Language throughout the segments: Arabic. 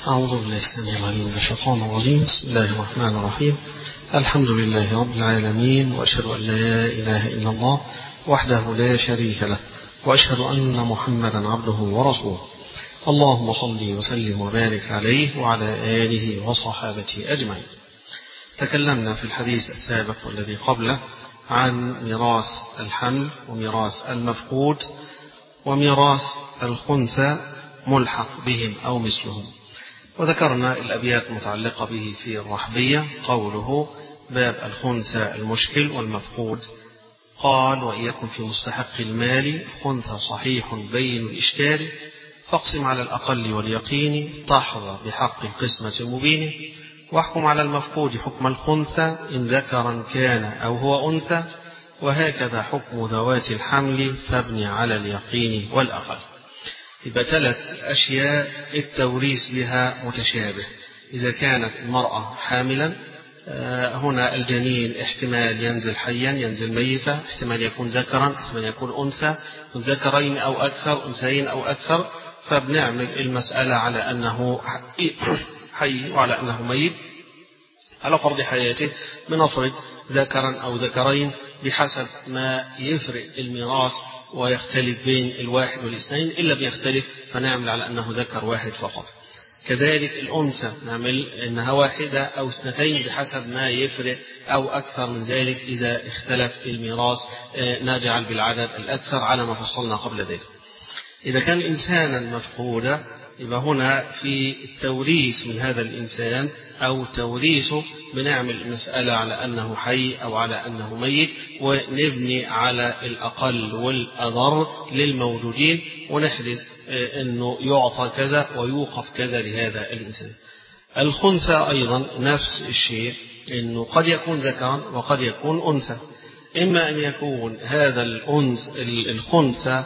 أعوذ بالله السميع العليم من الشيطان الرجيم. بسم الله الرحمن الرحيم. الحمد لله رب العالمين، وأشهد أن لا إله إلا الله وحده لا شريك له، وأشهد أن محمدا عبده ورسوله. اللهم صل وسلم وبارك عليه وعلى آله وصحابته أجمعين. تكلمنا في الحديث السابق والذي قبله عن ميراث الحمل وميراث المفقود وميراث الخنثى ملحق بهم أو مثلهم، وذكرنا الأبيات المتعلقة به في الرحبية. قوله: باب الخنثى المشكل والمفقود. قال: وإن يكن في مستحق المال خنثى صحيح بين الإشكال، فاقسم على الأقل واليقين تحظى بحق القسمة المبين، واحكم على المفقود حكم الخنثى إن ذكرا كان أو هو أنثى، وهكذا حكم ذوات الحمل فابن على اليقين والأقل. يبقى 3 أشياء التوريث بها متشابه. إذا كانت المرأة حاملا، هنا الجنين احتمال ينزل حيا ينزل ميتا، احتمال يكون ذكرا، احتمال يكون أنثى، ذكرين أو أكثر، أنثيين أو أكثر، فبنعمل المسألة على أنه حي وعلى أنه ميت على فرض حياته، بنفرض ذكرا أو ذكرين بحسب ما يفرق الميراث ويختلف بين الواحد والاثنين، إلا بيختلف فنعمل على أنه ذكر واحد فقط. كذلك الأنثى نعمل أنها واحدة أو اثنتين بحسب ما يفرق، أو أكثر من ذلك إذا اختلف الميراث نجعل بالعدد الأكثر على ما فصلنا قبل ذلك. إذا كان إنسانا مفقودا، يبقى هنا في التوريث من هذا الإنسان أو توريثه بنعمل المسألة على أنه حي أو على أنه ميت، ونبني على الأقل والأضر للموجودين، ونحدث أنه يعطى كذا ويوقف كذا لهذا الإنسان. الخنثى أيضا نفس الشيء، أنه قد يكون ذكرا وقد يكون أنثى. إما أن يكون هذا الخنثى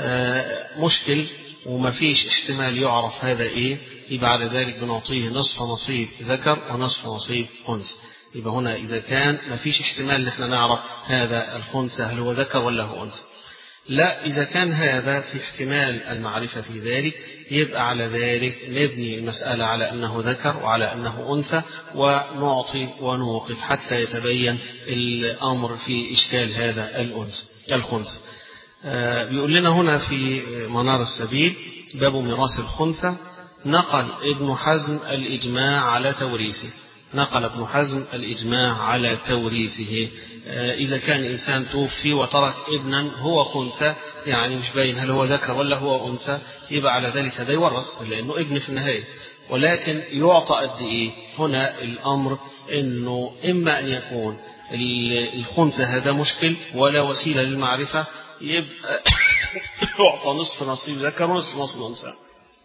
مشكل وما فيش احتمال يعرف هذا إيه، يبقى على ذلك بنعطيه نصف نصيب ذكر ونصف نصيب أنثى. يبقى هنا إذا كان ما فيش احتمال نحن نعرف هذا الخنثى هل هو ذكر ولا هو أنثى. لا، إذا كان هذا في احتمال المعرفة في ذلك، يبقى على ذلك نبني المسألة على أنه ذكر وعلى أنه أنثى، ونعطي ونوقف حتى يتبين الأمر في إشكال هذا الخنثى. بيقول لنا هنا في منار السبيل: باب ميراث الخنثى. نقل ابن حزم الإجماع على توريثه. نقل ابن حزم الإجماع على توريثه. إذا كان إنسان توفي وترك ابنا هو خنثى، يعني مش باين هل هو ذكر ولا هو أنثى، يبقى على ذلك هذا يورث لأنه ابن في النهاية، ولكن يعطى قد إيه؟ هنا الأمر أنه إما أن يكون الخنثى هذا مشكل ولا وسيلة للمعرفة، يبقى يعطى نصف نصيب ذكر ونصف نصيب أنثى،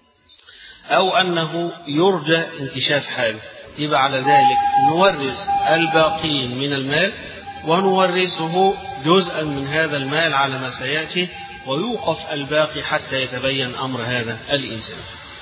أو أنه يرجى انكشاف حاله، يبقى على ذلك نورث الباقين من المال ونورثه جزءا من هذا المال على ما سيأتي، ويوقف الباقي حتى يتبين أمر هذا الإنسان.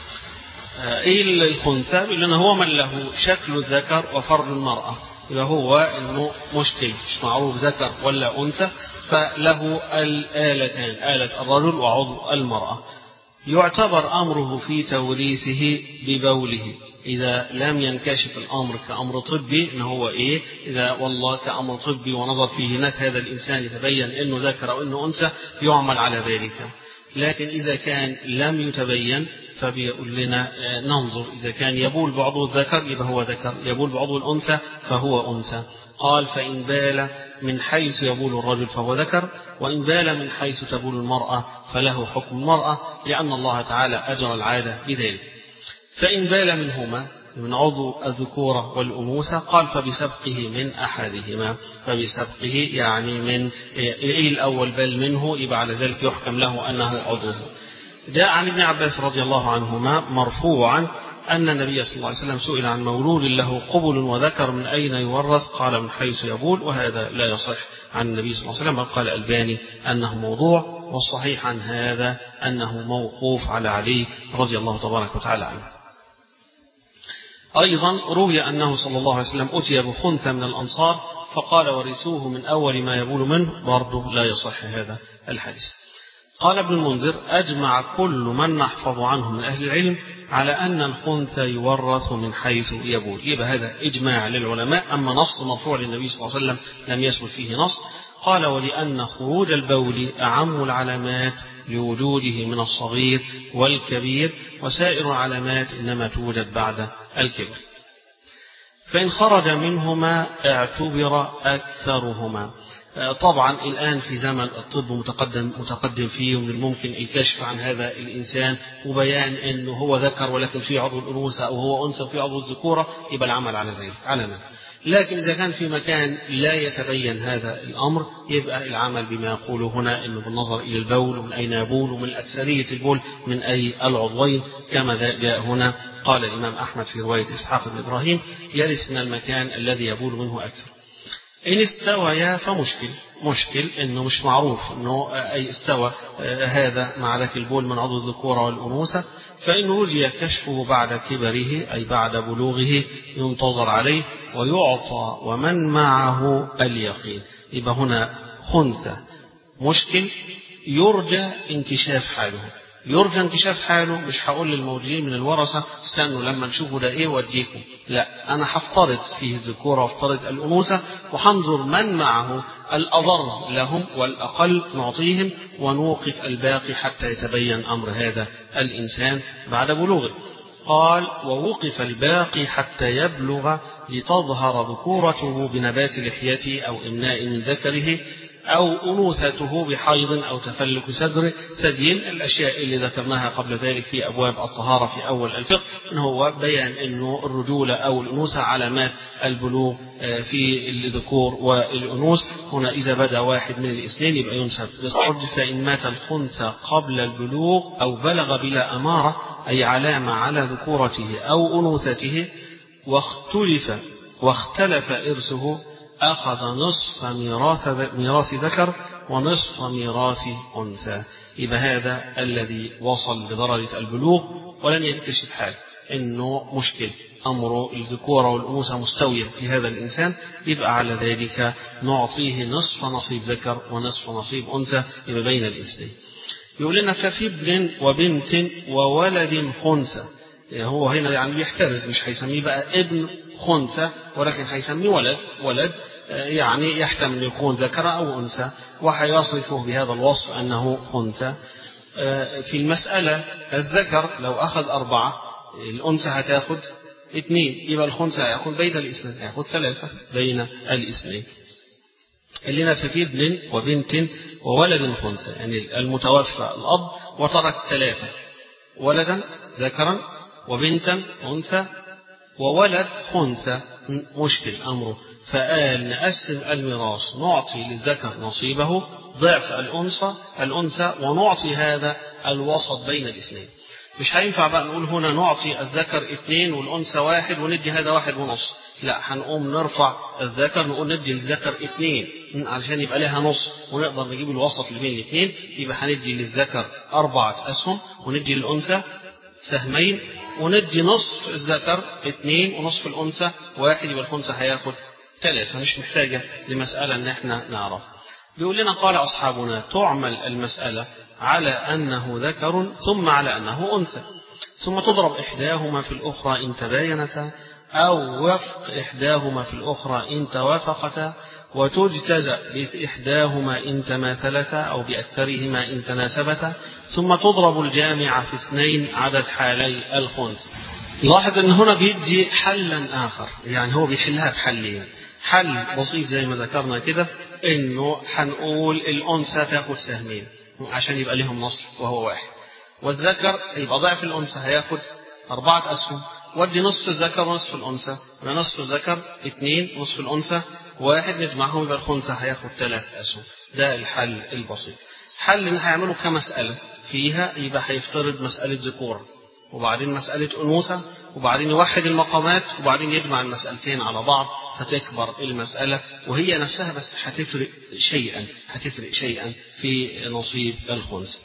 إيه الخنثى؟ لأنه هو من له شكل الذكر وفرد المرأة، يبقى هو إنه مشكل مش معروف ذكر ولا أنثى، فله الآلتان، آلة الرجل وعضو المرأة. يعتبر أمره في توريثه ببوله إذا لم ينكشف الأمر كأمر طبي إنه هو إيه، إذا والله كأمر طبي ونظر فيه هناك هذا الإنسان يتبين إنه ذكر أو إنه أنثى، يعمل على ذلك. لكن إذا كان لم يتبين فبيقول لنا ننظر، إذا كان يبول بعضو الذكر يبقى هو ذكر، يبول بعضو الأنثى فهو أنثى. قال: فإن بال من حيث يبول الرجل فهو ذكر، وإن بال من حيث تبول المرأة فله حكم المرأة، لأن الله تعالى أجرى العادة بذلك. فإن بال منهما من عضو الذكورة والأنوثة، قال: فبسبقه من أحدهما. فبسبقه يعني من الأول بال منه، يبقى على ذلك يحكم له أنه عضوه. جاء عن ابن عباس رضي الله عنهما مرفوعا أن النبي صلى الله عليه وسلم سئل عن مولود له قبل وذكر من أين يورث، قال: من حيث يبول. وهذا لا يصح عن النبي صلى الله عليه وسلم، قال الألباني أنه موضوع، والصحيح عن هذا أنه موقوف على علي رضي الله تبارك وتعالى عنه. أيضا روي أنه صلى الله عليه وسلم أتي بخنثى من الأنصار فقال: ورثوه من أول ما يبول منه، برضه لا يصح هذا الحديث. قال ابن المنذر: أجمع كل من نحفظ عنه من أهل العلم على أن الخنثى يورث من حيث يبول. يبقى هذا إجماع للعلماء. أما نص مرفوع للنبي صلى الله عليه وسلم لم يثبت فيه نص. قال: ولأن خروج البول أعم العلامات لوجوده من الصغير والكبير، وسائر العلامات إنما توجد بعد الكبر، فإن خرج منهما اعتبر أكثرهما. طبعا الآن في زمن الطب متقدم فيه، ومن الممكن الكشف عن هذا الإنسان وبيان أنه هو ذكر ولكن في عضو الأنوثة، أو هو أنثى في عضو الذكورة، يبقى العمل على ذلك علامة. لكن إذا كان في مكان لا يتبين هذا الأمر، يبقى العمل بما يقوله هنا، أنه بالنظر إلى البول ومن أين يبول ومن أكثرية البول من أي العضوين، كما جاء هنا. قال الإمام أحمد في رواية إسحاق بن إبراهيم: يرث من المكان الذي يبول منه أكثر. إن استويا فمشكل أنه مش معروف أنه أي استوى هذا مع ذاك البول من عضو الذكورة والأنوثة، فإن رجي كشفه بعد كبره أي بعد بلوغه ينتظر عليه ويعطى ومن معه اليقين. يبقى هنا خنثى مشكل يرجى انكشاف حاله. مش هقول للموجودين من الورثة استنوا لما نشوفوا ده ايه واديكم، لا، انا هفترض فيه الذكورة وافترض الأنوثة، وحنظر من معه الأضر لهم والأقل نعطيهم، ونوقف الباقي حتى يتبين أمر هذا الإنسان بعد بلوغه. قال: ووقف الباقي حتى يبلغ لتظهر ذكورته بنبات لحيته أو إمناء من ذكره، أو أنوثته بحيض أو تفلك ثدي، الأشياء اللي ذكرناها قبل ذلك في أبواب الطهارة في أول الفقه، إن هو بيان أنه الرجولة أو الأنوثة علامات البلوغ في الذكور والأنوث. هنا إذا بدأ واحد من الاثنين يبقى ينسب للصعد. فإن مات الخنثى قبل البلوغ أو بلغ بلا أمارة أي علامة على ذكورته أو أنوثته واختلف إرثه، أخذ نصف ميراث ذكر ونصف ميراث أنثى. يبقى هذا الذي وصل لدرجة البلوغ ولم يكتشف حاجة إنه مشكل، أمره الذكورة والأنوثة مستوية في هذا الإنسان، يبقى على ذلك نعطيه نصف نصيب ذكر ونصف نصيب أنثى، يبقى بين الاثنين. يقول لنا: ففي ابن وبنت وولد خنثى. هو هنا يعني بيحترز، مش هيسميه بقى ابن خنثى، ولكن هيسميه ولد يعني يحتمل يكون ذكر أو أنثى، وهيصفه بهذا الوصف أنه خنثى. في المسألة الذكر لو أخذ 4، الأنثى هتاخد 2، يبقى الخنثى هياخد بين الاثنين، هياخد 3 بين الاثنين. اللي لنا في ابن وبنت وولد خنثى، يعني المتوفى الأب وترك 3، ولدا ذكرا وبنتا أنثى وولد خنثى، مشكل أمره. فقال: نقسم الميراث، نعطي للذكر نصيبه ضعف الأنثى ونعطي هذا الوسط بين الاثنين. مش هينفع بقى نقول هنا نعطي الذكر 2 والأنثى 1 وندي هذا 1.5، لا، هنقوم نرفع الذكر نقول ندي للذكر 2 علشان يبقى لها نص ونقدر نجيب الوسط اللي بين الاثنين. يبقى هندي للذكر 4 أسهم وندي للأنثى 2 وندي نصف الذكر 2 ونصف الأنثى 1، يبقى الخنثى هياخد 3. مش محتاجة لمسألة ان احنا نعرف. بيقول لنا: قال أصحابنا: تعمل المسألة على أنه ذكر ثم على أنه أنثى، ثم تضرب إحداهما في الأخرى إن تباينتا، أو وفق إحداهما في الأخرى إن توافقتا، وتجتزأ بإحداهما إن تماثلتا أو بأكثرهما إن تناسبتا، ثم تضرب الجامعة في 2 عدد حالي الخنثى. لاحظ أن هنا بيدي حلا آخر، يعني هو بيحلها بحلين. حل بسيط زي ما ذكرنا كده، إنه هنقول الأنثى تاخد 2 عشان يبقى لهم نصف وهو 1، والذكر يبقى ضعف الأنثى هياخد 4 أسهم، ودي نصف الذكر ونصف الأنثى، يبقى نصف الذكر 2 ونصف الأنثى 1، نجمعهم يبقى الخنثى هياخد 3 أسهم. ده الحل البسيط. حل اللي هيعمله كمسألة فيها، يبقى هيفترض مسألة ذكورة وبعدين مسألة أنوثة وبعدين يوحد المقامات وبعدين يجمع المسألتين على بعض فتكبر المسألة، وهي نفسها بس هتفرق شيئا في نصيب الخنثى.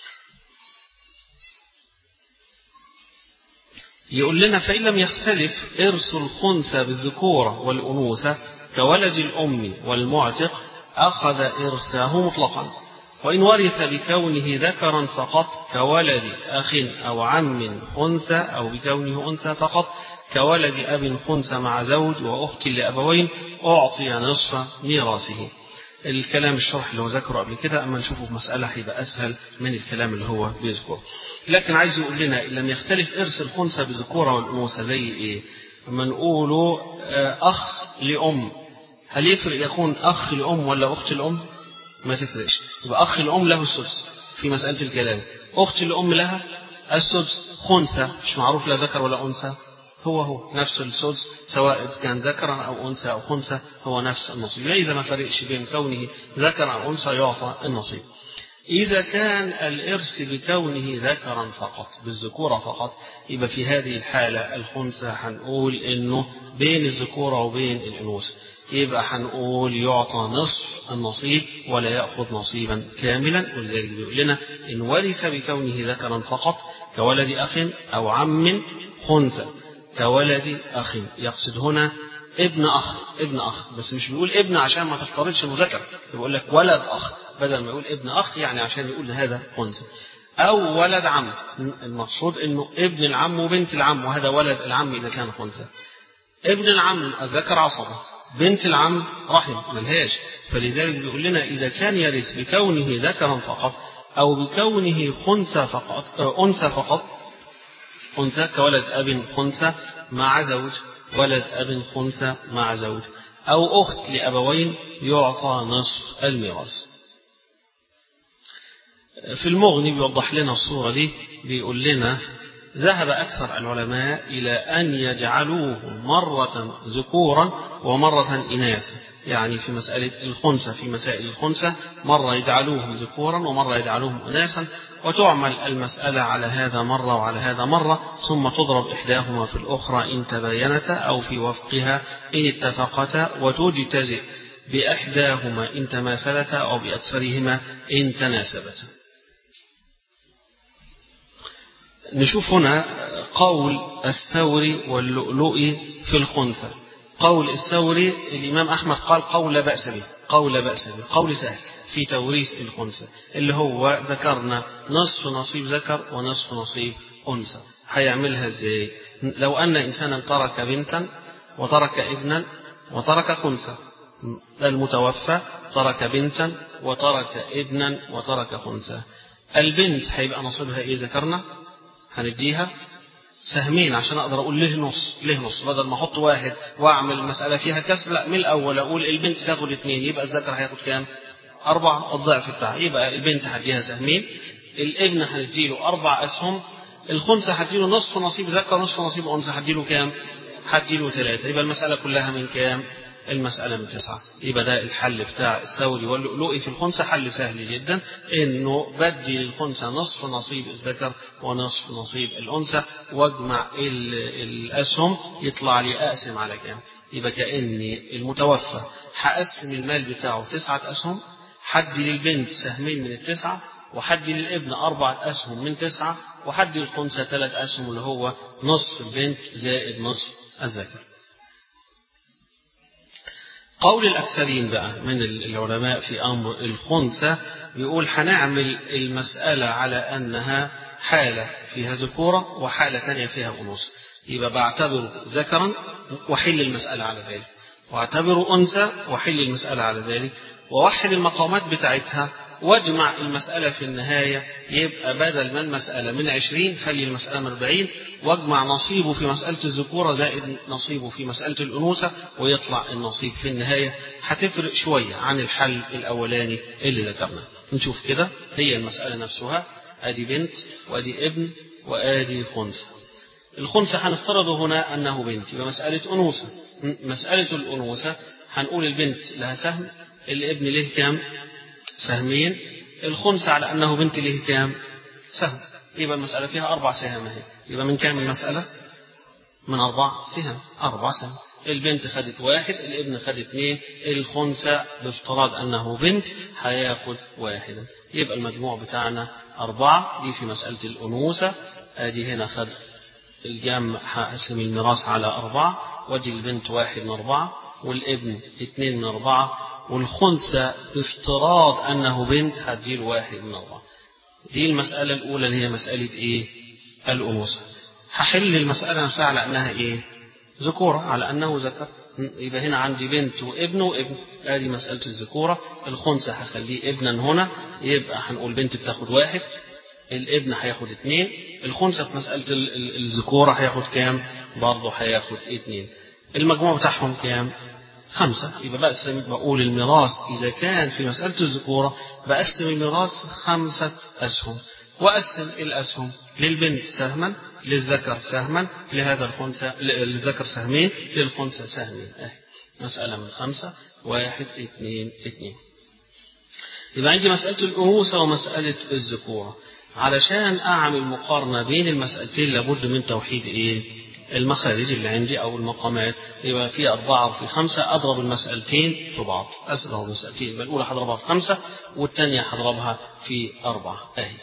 يقول لنا: فإن لم يختلف إرث الخنثى بالذكورة والأنوثة كولد الأم والمعتق أخذ إرثه مطلقا، وإن ورث بكونه ذكرا فقط كولد أخ أو عم خنثى، أو بكونه أنثى فقط كولد أب خنثى مع زوج وأخت لأبوين، أعطي نصف ميراثه. الكلام الشرح اللي هو ذكره قبل كده، أما نشوفه في مسألة هيبقى أسهل من الكلام اللي هو بيذكره. لكن عايز يقول لنا لم يختلف إرث الخنثى بالذكورة والأنوثة زي إيه؟ أما نقوله أخ لأم، هل يفرق يكون أخ لأم ولا أخت لأم؟ ما تفرقش. يبقى أخ الأم له السدس في مسألة الكلام، أخت الأم لها السدس. خنثى مش معروف لا ذكر ولا أنثى، هو نفس السدس سواء كان ذكرا أو أنثى أو خنثى، هو نفس النصيب. إذا ما فرقش بين كونه ذكر أو أنثى يعطى النصيب. إذا كان الإرث بكونه ذكرا فقط بالذكورة فقط، يبقى في هذه الحالة الخنثى هنقول إنه بين الذكورة وبين الأنوثة، يبقى هنقول يعطى نصف النصيب ولا يأخذ نصيبا كاملا. ولذلك بيقول لنا إن ورث بكونه ذكرا فقط كولد أخ أو عم خنثى كولد أخ، يقصد هنا ابن أخ بس مش بيقول ابن عشان ما تفترضش انه ذكر، بيقول لك ولد أخ بدل ما يقول ابن أخ، يعني عشان يقول هذا خنثى. أو ولد عم، المقصود انه ابن العم وبنت العم، وهذا ولد العم إذا كان خنثى. ابن العم الذكر عصبة، بنت العم رحم ملهاش. فلذلك بيقول لنا إذا كان يرث بكونه ذكرا فقط أو بكونه خنثى فقط أنثى فقط، أنثى كولد أب خنثى مع زوج، ولد أب خنثى مع زوج، أو أخت لأبوين، يعطى نصف الميراث. في المغني بيوضح لنا الصورة دي، بيقول لنا ذهب أكثر العلماء إلى أن يجعلوه مرة ذكورا ومرة إناثا، يعني في مسألة الخنثى، في مسائل الخنثى مرة يجعلوهم ذكورا ومرة يجعلوهم إناثا، وتعمل المسألة على هذا مرة وعلى هذا مرة، ثم تضرب إحداهما في الأخرى إن تباينتا أو في وفقها إن اتفقتا، وتجتزئ بإحداهما إن تماثلتا أو بأكثرهما إن تناسبتا. نشوف هنا قول الثوري واللؤلؤي في الخنثى. قول الثوري الإمام أحمد قال قول لا بأس به، قول سهل في توريث الخنثى، اللي هو ذكرنا نصف نصيب ذكر ونصف نصيب أنثى. هيعملها ازاي؟ لو أن إنسانا ترك بنتا وترك ابنا وترك خنثى، المتوفى ترك بنتا وترك ابنا وترك خنثى، البنت هيبقى نصيبها ايه؟ ذكرنا هنديها سهمين عشان اقدر اقول له نص بدل ما احط واحد واعمل المساله فيها كسر، لا من الاول اقول البنت تاخد 2، يبقى الذكر هياخد كام؟ 4 الضعف بتاعها، يبقى البنت هديها سهمين، الابن هنديله 4 اسهم، الخنثى هديله نصف نصيب ذكر ونصف نصيب انثى، هديله كام؟ هديله 3، يبقى المساله كلها من كام؟ المسألة من 9. يبقى ده الحل بتاع الثوري واللؤلؤي في الخنثى، حل سهل جدا، انه بدي للخنثى نصف نصيب الذكر ونصف نصيب الأنثى، واجمع الأسهم يطلع لي أقسم على كام؟ يبقى كأني المتوفى هقسم المال بتاعه 9 أسهم، حدي للبنت سهمين من 9، وحدي للابن 4 أسهم من 9، وحدي للخنثى 3 أسهم اللي هو نصف البنت زائد نصف الذكر. قول الأكثرين بقى من العلماء في أمر الخنثى بيقول هنعمل المسألة على أنها حالة فيها ذكورة وحالة ثانية فيها أنوثة، يبقى بعتبر ذكرا وحل المسألة على ذلك، واعتبر أنثى وحل المسألة على ذلك، ووحل المقامات بتاعتها، واجمع المسألة في النهاية، يبقى بدل ما المسألة من 20 خلي المسألة من 40، واجمع نصيبه في مسألة الذكورة زائد نصيبه في مسألة الأنوثة، ويطلع النصيب في النهاية. هتفرق شوية عن الحل الأولاني اللي ذكرنا. نشوف كده، هي المسألة نفسها، أدي بنت وأدي ابن وأدي خنثى. الخنثى هنفترض هنا أنه بنت، يبقى مسألة أنوثة. مسألة الأنوثة هنقول البنت لها سهم، الابن له كام؟ سهمين، الخنثى على أنه بنت له كام؟ سهم، يبقى المسألة فيها 4 سهام اهي، يبقى من كام المسألة؟ من 4 سهام، 4 سهم، البنت خدت 1، الابن خد 2، الخنثى بافتراض أنه بنت هياخد 1، يبقى المجموع بتاعنا 4. دي في مسألة الأنوثة. ادي هنا خد الجمع، هقسم الميراث على 4، وادي البنت 1 من 4 والابن 2 من 4 والخنثى بافتراض أنه بنت هديله 1 من 4. دي المسألة الأولى اللي هي مسألة إيه؟ الأنوثة. هحل المسألة نفسها على أنها إيه؟ ذكورة، على أنه ذكر. يبقى هنا عندي بنت وابن وابن، هذه مسألة الذكورة. الخنثى هخليه ابنا هنا، يبقى هنقول بنت بتاخد 1، الابن هياخد 2، الخنثى في مسألة الذكورة هياخد كام؟ برضه هياخد 2. المجموع بتاعهم كام؟ 5. يبقى بقول الميراث إذا كان في مسألة الذكورة بقسم الميراث 5 أسهم، وأقسم الأسهم للبنت سهما، للذكر سهما، لهذا الخنثى للذكر سهمين، للخنثى سهمين. مسألة من 5 1 2 2. يبقى عندي مسألة الأنوثة ومسألة الذكورة. علشان أعمل مقارنة بين المسألتين لابد من توحيد إيه؟ المخارج اللي عندي أو المقامات. يبقى في 4 وفي 5، أضرب المسألتين في بعض، أضرب المسألتين. يبقى الأولى هضربها في 5 والثانية هضربها في 4. أهي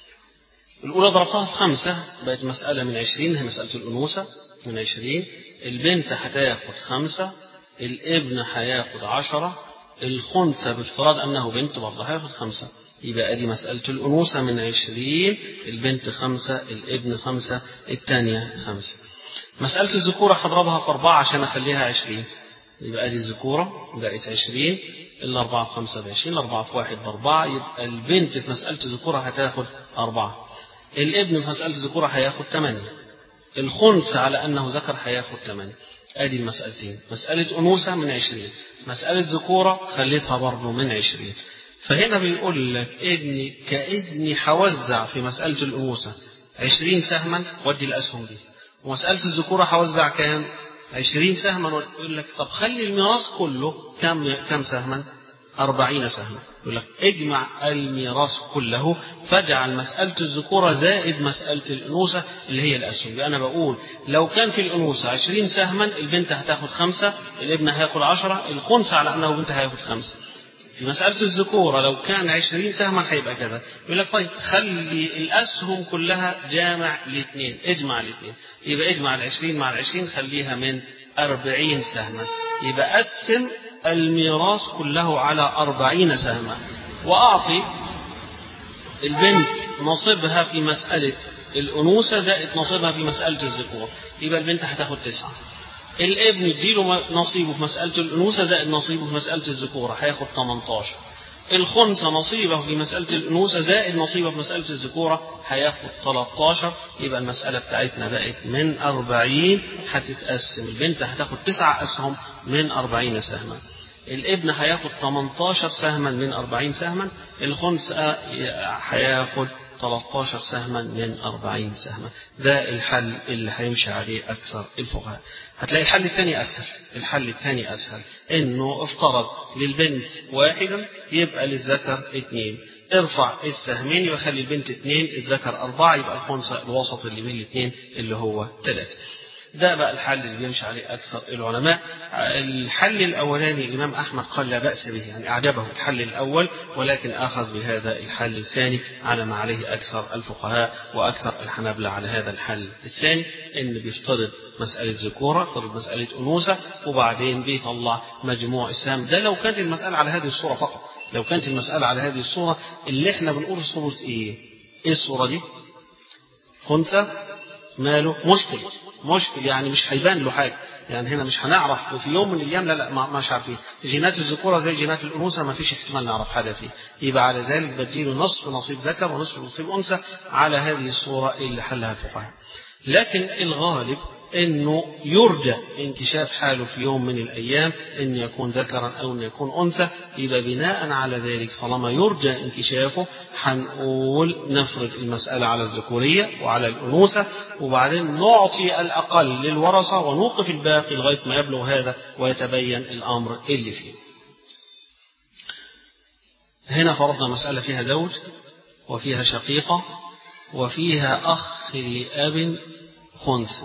الأولى ضربتها في 5 بقت مسألة من 20، هي مسألة الأنوثة من 20. البنت هتاخد 5، الابن هياخد 10، الخنثى بافتراض أنه بنت برضه هياخد 5. يبقى دي مسألة الأنوثة من 20، البنت 5، الابن 5، الثانية 5. مسألة الذكورة هضربها في 4 عشان أخليها 20. يبقى دي الذكورة بقت 20، الأربعة في 5 ب20، الأربعة في 1 ب4. يبقى البنت في مسألة الذكورة هتاخد 4، الابن في مسألة الذكورة هياخد 8، الخنثى على أنه ذكر هياخد 8. أدي المسألتين، مسألة أنوثة من 20، مسألة ذكورة خليتها برضه من 20. فهنا بيقول لك ابني كابني هوزع في مسألة الأنوثة 20 سهما ودي الأسهم دي، ومسألة الذكورة هوزع كام؟ 20 سهما. يقول لك طب خلي الميراث كله كم سهما؟ 40 سهما. يقول لك اجمع الميراث كله فاجعل مسألة الذكورة زائد مسألة الأنوثة اللي هي الأسهم. يبقى أنا بقول لو كان في الأنوثة 20 سهما البنت هتاخد 5، الابن هياخد 10، الخنثى على أنه بنت هياخد 5. في مسألة الذكورة لو كان 20 سهما هيبقى كذا. يقول لك طيب خلي الأسهم كلها جامع لاثنين، اجمع الاثنين. يبقى اجمع 20 مع 20 خليها من 40 سهما. يبقى قسم الميراث كله على 40 سهما، وأعطي البنت نصيبها في مسألة الأنوثة زائد نصيبها في مسألة الذكورة. يبقى البنت هتاخد 9، الابن يديله نصيبه في مسألة الأنوثة زائد نصيبه في مسألة الذكورة هياخد 18، الخنثى نصيبه في مسألة الأنوثة زائد نصيبه في مسألة الذكورة هياخد 13. يبقى المسألة بتاعتنا بقت من 40 هتتقسم، البنت هتاخد 9 أسهم من 40 سهما، الابن هياخد 18 سهما من 40 سهما، الخنثى هياخد 13 سهما من 40 سهما. ده الحل اللي هيمشي عليه أكثر الفقهاء. هتلاقي الحل الثاني أسهل. الحل الثاني أسهل، إنه افترض للبنت 1 يبقى للذكر 2، ارفع السهمين يبقى خلي البنت 2، الذكر 4، يبقى الخنثى الوسط اللي بين الاثنين اللي هو 3. ده بقى الحل اللي بيمشي عليه أكثر العلماء. الحل الأولاني الإمام أحمد قال لا بأس به، يعني أعجبه الحل الأول، ولكن أخذ بهذا الحل الثاني على ما عليه أكثر الفقهاء وأكثر الحنابلة على هذا الحل الثاني، إن بيفترض مسألة ذكورة، يفترض مسألة أنوثة، وبعدين بيطلع مجموع السهم. ده لو كانت المسألة على هذه الصورة فقط، لو كانت المسألة على هذه الصورة اللي احنا بنقول صورة إيه الصورة دي؟ خنثى ماله مشكل يعني مش هيبان له حاجة، يعني هنا مش هنعرف في يوم من الأيام لا مش عارفين جينات الذكورة زي جينات الأنوثة، ما فيش احتمال نعرف حاجة فيه. يبقى على ذلك بديله نصف نصيب ذكر ونصف نصيب أنثى على هذه الصورة اللي حلها الفقهاء. لكن الغالب إنه يرجى انكشاف حاله في يوم من الأيام إن يكون ذكرا أو إن يكون أنثى. يبقى بناء على ذلك طالما يرجى انكشافه هنقول نفرض المسألة على الذكورية وعلى الأنوثة، وبعدين نعطي الأقل للورثة ونوقف الباقي لغاية ما يبلغ هذا ويتبين الأمر اللي فيه. هنا فرضنا مسألة فيها زوج وفيها شقيقة وفيها أخ لأب خنثى.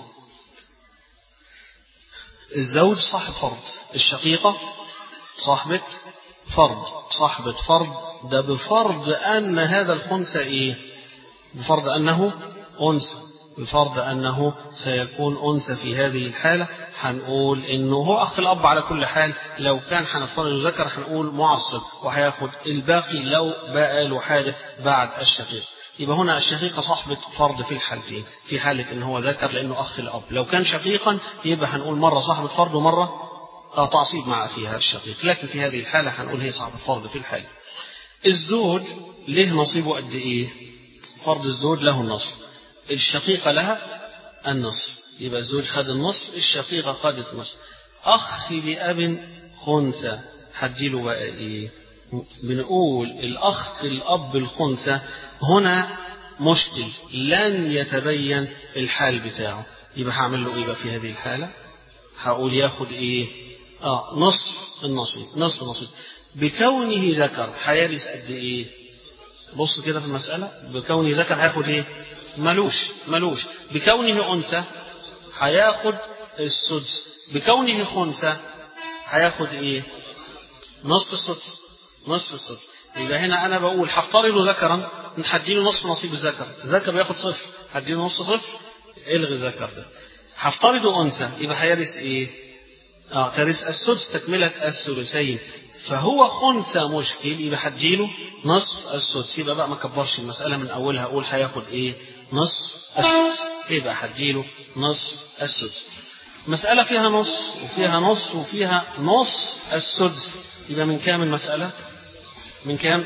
الزوج صاحب فرض، الشقيقة صاحبة فرض، صاحبة فرض. ده بفرض أن هذا الخنثى إيه؟ بفرض أنه أنثى. بفرض أنه سيكون أنثى في هذه الحالة هنقول إنه هو أخ الأب على كل حال. لو كان هنفترض إنه ذكر هنقول معصب وهياخد الباقي لو بقى له حاجة بعد الشقيق. يبقى هنا الشقيقة صاحبة فرض في الحالتين، في حالة إن هو ذكر لأنه أخ الأب. لو كان شقيقا يبقى هنقول مرة صاحبة فرض ومرة تعصيب مع أخيها الشقيق، لكن في هذه الحالة هنقول هي صاحبة فرض في الحالة. الزوج له نصيبه قد إيه؟ فرض الزوج له النصف، الشقيقة لها النصف، يبقى الزوج خد النصف، الشقيقة خدت النصف. أخ لأب خنثى هديله بقى إيه؟ بنقول الأخ الأب الخنثى هنا مشكل لن يتبين الحال بتاعه، يبقى هعمل له إيه بقى في هذه الحالة؟ هقول ياخد إيه؟ نصف النصيب، نصف النصيب. بكونه ذكر هيرث قد إيه؟ بص كده في المسألة، بكونه ذكر هياخد إيه؟ ملوش. بكونه أنثى هياخد السدس، بكونه خنثى هياخد إيه؟ نصف السدس. يبقى هنا أنا بقول هفترض ذكرا هديله نصف نصيب الذكر، الذكر بياخد صفر هديله نصف صفر، الغي الذكر ده. هفترض أنثى يبقى هيرث إيه؟ ترث السدس تكملة الثلثين، فهو خنثى مشكل يبقى هديله نصف السدس. يبقى بقى ما كبرش المسألة من أولها، أقول هياخد إيه؟ نصف السدس، يبقى هديله نصف السدس. مسألة فيها نص وفيها نص وفيها نص السدس، يبقى من كام المسألة؟ من كام؟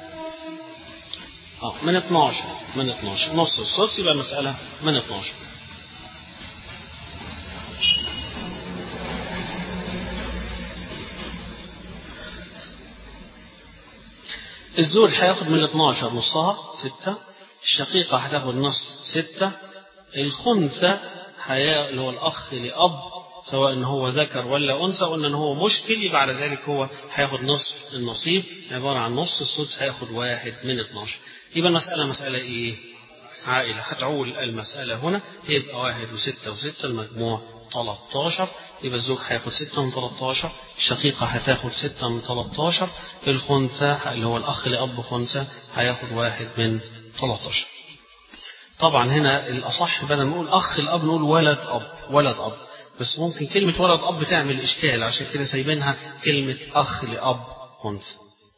من 12. نص السدس يبقى المسألة من 12. الزوج هياخد من 12 نصها 6، الشقيقة هتاخد نصف 6، الخنثى اللي هو الأخ لأب سواء إن هو ذكر ولا أنثى، قلنا إن هو مشكل يبقى على ذلك هو هياخد نصف النصيب عبارة عن نص السدس هياخد 1 من 12. يبقى المسألة مسألة إيه؟ عائلة. هتعول المسألة هنا يبقى 1 و6 و6 المجموع 13، يبقى الزوج هياخد 6 من 13، الشقيقة هتاخد 6 من 13، الخنثى اللي هو الأخ لأب خنثى هياخد 1 من 13. طبعا هنا الأصح بدل نقول أخ الأب نقول ولد أب، بس ممكن كلمة ولد أب تعمل إشكال، عشان كده سايبينها كلمة أخ لأب خنثى.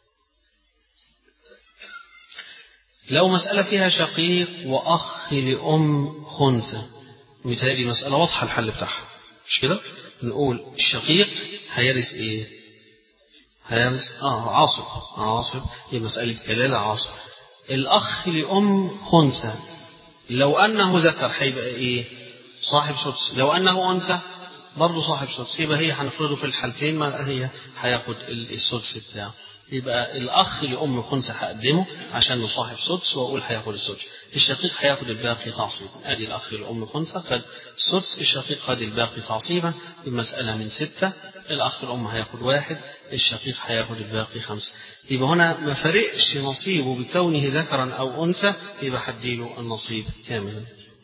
لو مسألة فيها شقيق وأخ لأم خنثى، مثالي مسألة واضحة الحل بتاعها، مش كده؟ نقول الشقيق هيرث إيه؟ هيرث عاصب، هي مسألة كلالة عاصب. الأخ لأم خنثى لو أنه ذكر هيبقى إيه؟ صاحب سدس، لو أنه أنثى برضه صاحب سدس، يبقى هي هنفرضه في الحالتين ما هي هياخد السدس بتاعه. يبقى الأخ لأم خنثى هقدمه عشان صاحب سدس وأقول هياخد السدس، الشقيق هياخد الباقي تعصيبا. أدي الأخ لأم خنثى خد السدس، الشقيق خد الباقي تعصيبا. المسألة من 6، الأخ الأم هياخد 1، الشقيق هياخد الباقي 5. يبقى هنا ما فرقش نصيبه بكونه ذكرا أو أنثى، يبقى هديله النصيب كاملا.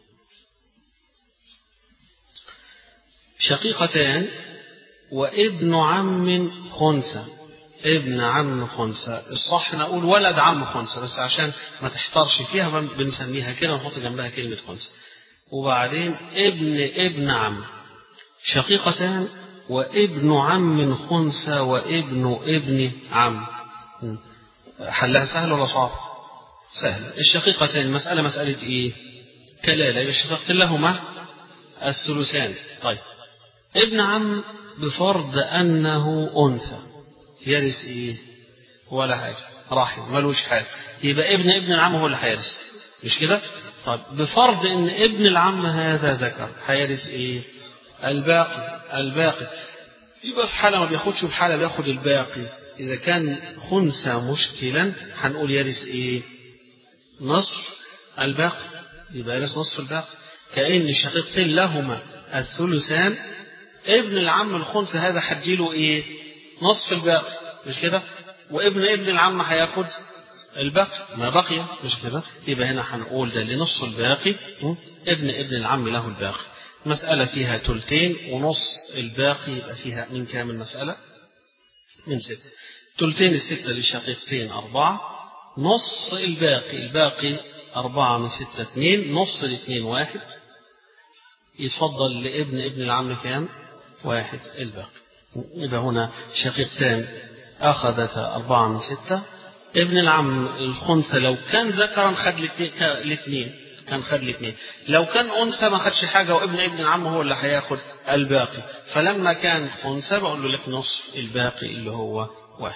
شقيقتان وابن عم خنثى، ابن عم خنثى الصح نقول ولد عم خنثى، بس عشان ما تحترش فيها بنسميها كده ونحط جنبها كلمة خنثى. وبعدين ابن عم. شقيقتان وابن عم خنثى وابن ابن عم، حلها سهل ولا صعب؟ سهل. الشقيقتان مسألة إيه؟ كلالة، يبقى الشقيقتين لهما الثلثان. طيب ابن عم بفرض أنه أنثى يرث إيه؟ ولا حاجة، رحم ملوش حاجة، يبقى ابن العم هو اللي هيرث، مش كده؟ طيب بفرض أن ابن العم هذا ذكر هيرث إيه؟ الباقي. يبقى في حالة ما بياخدش وفي حالة بياخد الباقي. إذا كان خنثى مشكلا هنقول يرث إيه؟ نصف الباقي، يبقى يرث نصف الباقي. كأن الشقيقتين لهما الثلثان، ابن العم الخنثى هذا هديله إيه؟ نصف الباقي، مش كده؟ وابن العم هياخد الباقي ما بقي، مش كده؟ يبقى هنا هنقول ده لنص الباقي، ابن العم له الباقي. مسألة فيها تلتين ونص الباقي، يبقى فيها من كام المسألة؟ من 6. تلتين 6 للشقيقتين 4، نص الباقي 4 من 6 2، نص ال2 1، يتفضل لابن ابن العم كام؟ 1 الباقي. يبقى هنا شقيقتان أخذتا 4 من 6. ابن العم الخنثى لو كان ذكرا خد الاثنين، كان خد الاثنين. لو كان أنثى ما خدش حاجة، وابن ابن العم هو اللي هياخد الباقي. فلما كان خنثى بقول له لك نصف الباقي اللي هو 1.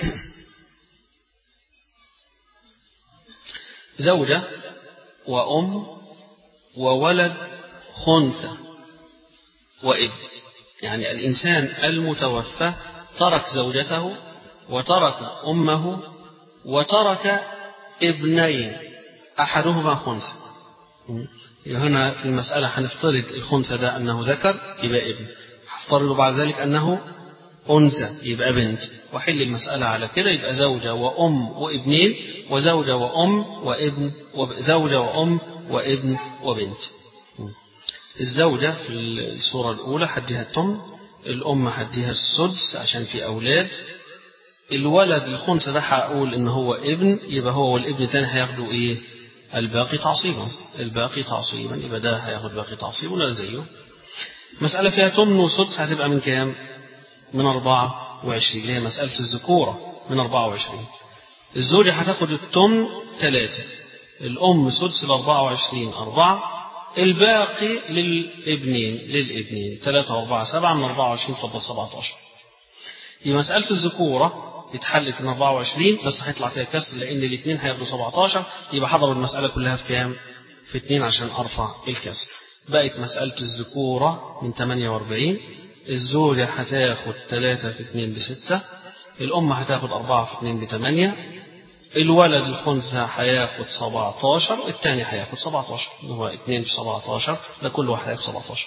زوجة وأم وولد خنثى وابن، يعني الإنسان المتوفى ترك زوجته وترك أمه وترك ابنين أحدهما خنثى. هنا في المسألة هنفترض الخنثى ده أنه ذكر يبقى ابن، هفترض بعد ذلك أنه أنثى يبقى بنت، وحل المسألة على كده. يبقى زوجة وأم وابنين، وزوجة وأم وابن، وزوجة وأم وابن وبنت. الزوجة في الصورة الأولى حديها الثمن، الأم حديها السدس عشان في أولاد. الولد الخنثى ده هقول إن هو ابن، يبقى هو والابن الثاني هياخدوا إيه؟ الباقي تعصيبا. الباقي تعصيبا، يبقى ده هياخد باقي تعصيب ولا زيه. مسألة فيها ثمن وسدس هتبقى من كام؟ من 24، اللي هي مسألة الذكورة من 24. الزوجة هتاخد الثمن 3، الأم سدس ال24 4، الباقي للابنين 3 و4 7، من 24 فضل 17. في مسألة الذكورة اتحلت من 24 بس هيطلع فيها كسر لأن الاثنين هياخدوا 17، يبقى حضر المسألة كلها في كام؟ في 2 عشان أرفع الكسر. بقت مسألة الذكورة من 48. الزوجة هتاخد 3 في 2 ب6، الأم هتاخد 4 في 2 ب8، الولد الخنثى هياخد 17، الثاني هياخد 17، هو 2 في 17، ده كل واحد هياخد 17.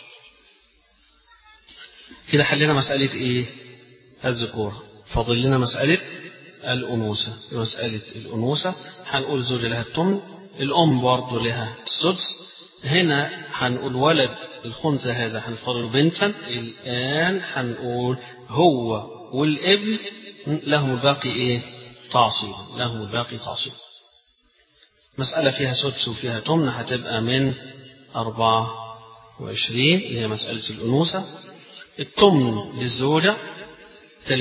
كده حلينا مسألة إيه؟ الذكورة. فاضل لنا مسألة الأنوثة. مسألة الأنوثة هنقول الزوجة لها الثمن، الأم برضه لها السدس. هنا هنقول ولد الخنثى هذا هنفترض بنتا، الآن هنقول هو والابن لهم الباقي إيه؟ تعصيب، لهم الباقي تعصيب. مسألة فيها سدس وفيها ثمن هتبقى من 24 اللي هي مسألة الأنوثة. الثمن للزوجة 3،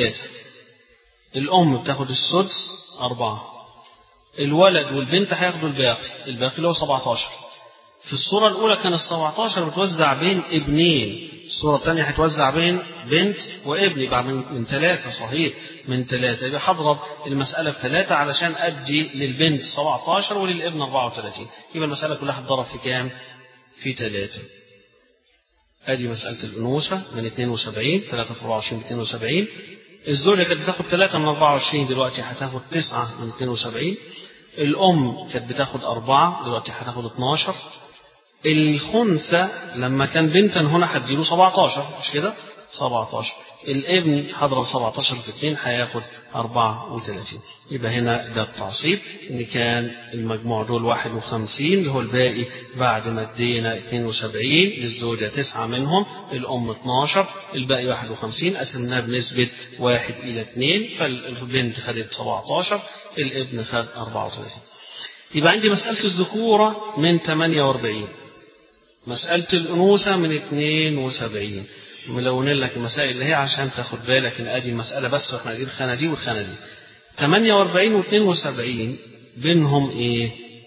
الأم بتاخد السدس 4، الولد والبنت هياخدوا الباقي اللي هو 17. في الصورة الأولى كان 17 بتوزع بين ابنين، الصورة الثانية هتوزع بين بنت وابن، يبقى من 3 صحيح، من 3. يبقى هضرب المسألة في 3 علشان أدي للبنت 17 وللابن 34، يبقى المسألة كلها هتضرب في كام؟ في 3. أدي مسألة الأنوثة من 72، 3 في 24 ب 72. الزوجة كانت بتاخد 3 من 24، دلوقتي هتاخد 9 من 72. الأم كانت بتاخد 4، دلوقتي هتاخد 12. الخنثى لما كان بنتا هنا هديله 17 مش كده؟ 17. الابن هضرب 17 في 2 هياخد 34. يبقى هنا ده التعصيب، ان كان المجموع دول 51 اللي هو الباقي بعد ما ادينا 72 للزوجة 9 منهم، الام 12، الباقي 51 قسمناه بنسبة 1:2، فالبنت خدت 17، الابن خد 34. يبقى عندي مسألة الذكورة من 48، مسألة الأنوثة من 72. ملونين لك المسائل اللي هي عشان تاخد بالك ان ادي المسألة بس، واحنا ادي الخانة دي والخانة دي. 48 و72 بينهم ايه؟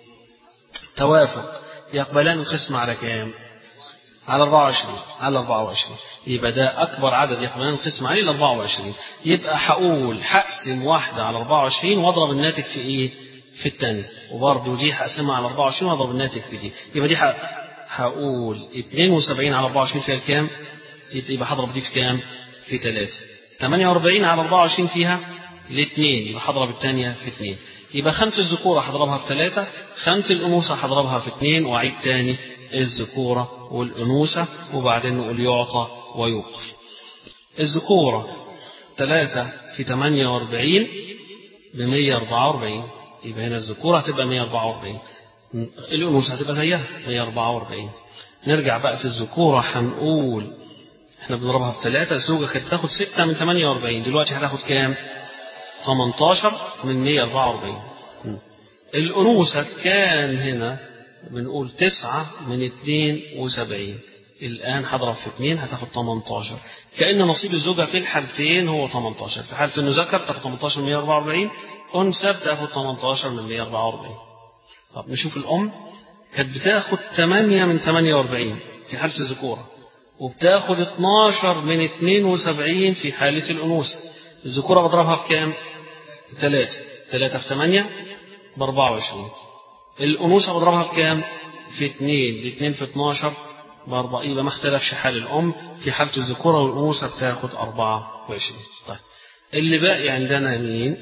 توافق، يقبلان القسم على كام؟ على 24. على 24 يبقى ده أكبر عدد يقبلان القسم عليه ال 24. يبقى هقسم واحدة على 24 واضرب الناتج في ايه؟ في الثانية، وبرضه دي هقسمها على 24 واضرب الناتج في دي. يبقى دي هقول 72 على 24 فيها كام؟ يبقى هضرب دي في كام؟ في 3. 48 على 24 فيها الاثنين، يبقى هضرب الثانية في 2. يبقى خانة الذكورة هضربها في 3، خانة الأنوثة هضربها في 2، وأعيد تاني الذكورة والأنوثة وبعدين نقول يعطى ويوقف. الذكورة 3 في 48 ب 144، يبقى هنا الذكورة هتبقى 144، الأنوثة هتبقى زيها 144. نرجع بقى في الذكورة هنقول احنا بنضربها في 3، الزوجة كانت تاخد 6 من 48، دلوقتي هتاخد كام؟ 18 من 144. الأنوثة كان هنا بنقول 9 من 72، الآن هضرب في 2 هتاخد 18. كأن نصيب الزوجة في الحالتين هو 18. في حالة إنه ذكر تاخد 18 من 144، أنثى بتاخد 18 من 144. طب نشوف الأم كانت بتاخد 8 من 48 في حالة الذكورة، وبتاخد 12 من 72 في حالة الأنوثة. الذكورة بضربها في كام؟ 3 في 8 ب 24. الأنوثة بضربها في كام؟ في 2، 2 في 12 ب4. يبقى ما اختلفش حال الأم في حالة الذكورة، والأنوثة بتاخد 24. طيب اللي باقي عندنا مين؟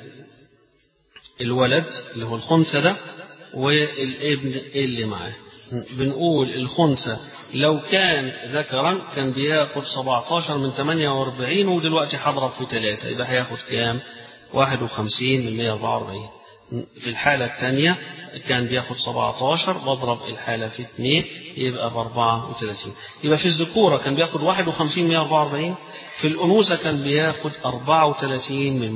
الولد اللي هو الخنثى ده والابن اللي معاه. بنقول الخنثى لو كان ذكرا كان بياخد 17 من 48، ودلوقتي هضرب في 3 يبقى هياخد كام؟ 51 من 144. في الحالة الثانية كان بياخد 17، بضرب الحالة في 2 يبقى ب 34. يبقى في الذكورة كان بياخد 51 من 144، في الأنوثة كان بياخد 34 من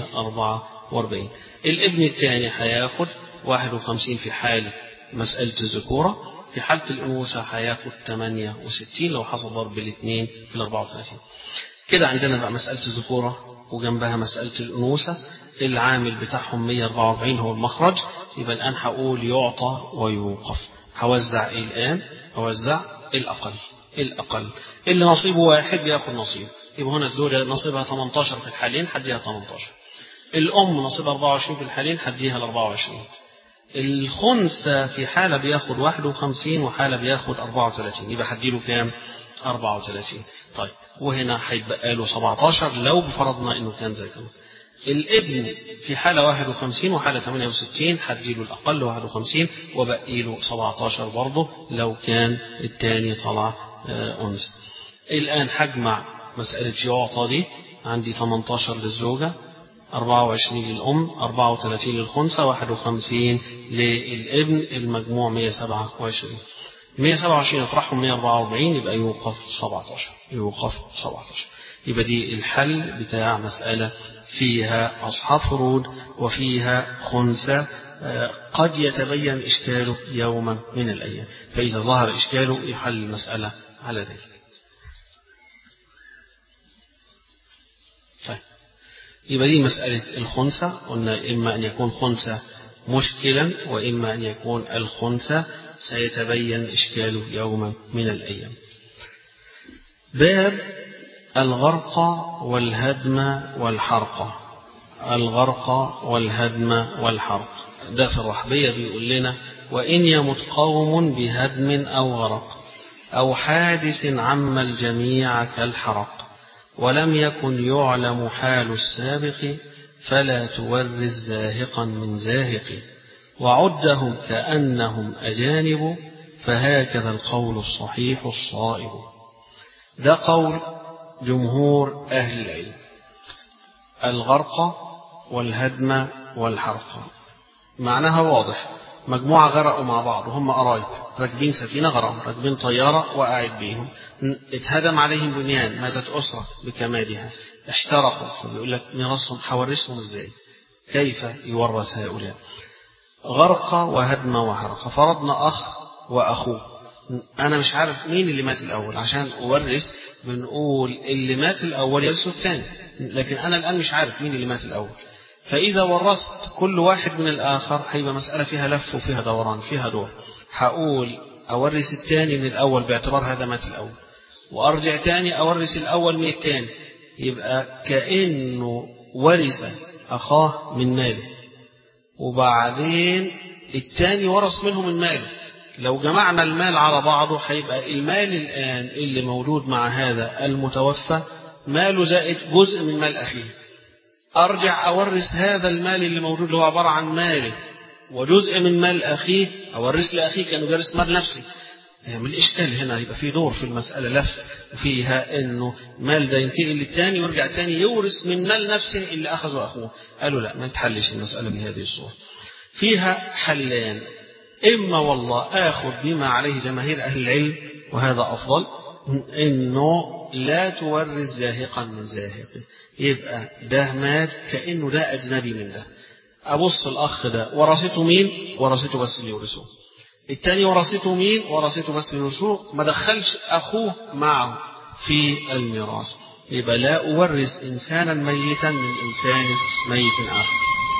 144. الابن الثاني هياخد 51 في حالة مسألة الذكورة، في حالة الأنوثة هياخد 68 لو حصل ضرب الاثنين في 34. كده عندنا بقى مسألة الذكورة وجنبها مسألة الأنوثة، العامل بتاعهم 144 هو المخرج. يبقى الآن هقول يعطى ويوقف. هوزع إيه الآن؟ هوزع الأقل اللي نصيبه 1 بياخد نصيب. يبقى هنا الزوجة نصيبها 18 في الحالين هديها 18. الأم نصيبها 24 في الحالين هديها 24. الخنثى في حالة بياخد 51 وحالة بياخد 34، يبقى هديله كام؟ 34. طيب وهنا هيتبقى له 17 لو بفرضنا انه كان زي كده. الابن في حالة 51 وحالة 68 هديله الأقل 51 وبقي له 17 برضه لو كان الثاني طلع أنثى. الآن هجمع مسألة يعطى دي، عندي 18 للزوجة، 24 للأم، 34 للخنثى، 51 للابن، المجموع 127. 127 اطرحهم 144 يبقى يوقف 17. يبقى دي الحل بتاع مسألة فيها أصحاب فروض وفيها خنثى قد يتبين إشكاله يوما من الأيام، فإذا ظهر إشكاله يحل المسألة على ذلك. طيب يبقى دي مسألة الخنثى، قلنا إما أن يكون خنثى مشكلا وإما أن يكون الخنثى سيتبين إشكاله يوما من الأيام. باب الغرق والهدم والحرق. الغرق والهدم والحرق ده في الرحبية بيقول لنا: وإن يمت قوم بهدم أو غرق أو حادث عم الجميع كالحرق ولم يكن يعلم حال السابق فلا تورث زاهقا من زاهق وعدهم كأنهم أجانب فهكذا القول الصحيح الصائب. ده قول جمهور أهل العلم. الغرق والهدم والحرق معناها واضح، مجموعة غرقوا مع بعض وهم قرايب، راكبين سفينة غرقوا، راكبين طيارة وقاعد بيهم، اتهدم عليهم بنيان، ماتت أسرة بكمالها، احترقوا. فبيقول لك ميراثهم هورثهم ازاي؟ كيف يورث هؤلاء؟ غرق وهدم وحرق. فرضنا أخ وأخوه، أنا مش عارف مين اللي مات الأول، عشان أورث بنقول اللي مات الأول يرثه الثاني، لكن أنا الآن مش عارف مين اللي مات الأول. فإذا ورثت كل واحد من الآخر هيبقى مسألة فيها لف وفيها دوران فيها دور. هقول أورث الثاني من الأول باعتبار هذا مات الأول، وأرجع تاني أورث الأول من الثاني، يبقى كأنه ورث أخاه من ماله وبعدين الثاني ورث منه من ماله. لو جمعنا المال على بعضه هيبقى المال الآن اللي موجود مع هذا المتوفى ماله زائد جزء من مال أخيه. أرجع أورث هذا المال اللي موجود اللي هو عبارة عن ماله وجزء من مال أخيه، أورث لأخيه كأنه بيرث مال نفسي. من الإشكال هنا يبقى في دور في المسألة لف وفيها إنه مال ده ينتقل للتاني ويرجع التاني يورث من مال نفسه اللي أخذه أخوه. قالوا لا، ما تحلش المسألة بهذه الصورة. فيها حلان: إما والله آخذ بما عليه جماهير أهل العلم وهذا أفضل، إنه لا تورث زاهقا من زاهق، يبقى ده مات كأنه ده أجنبي من ده، أبص الأخ ده ورثته مين؟ ورثته بس اللي يورثوه. التاني ورثته مين؟ ورثته بس اللي يورثوه، ما دخلش أخوه معه في الميراث. يبقى لا أورث إنسانا ميتا من إنسان ميت آخر.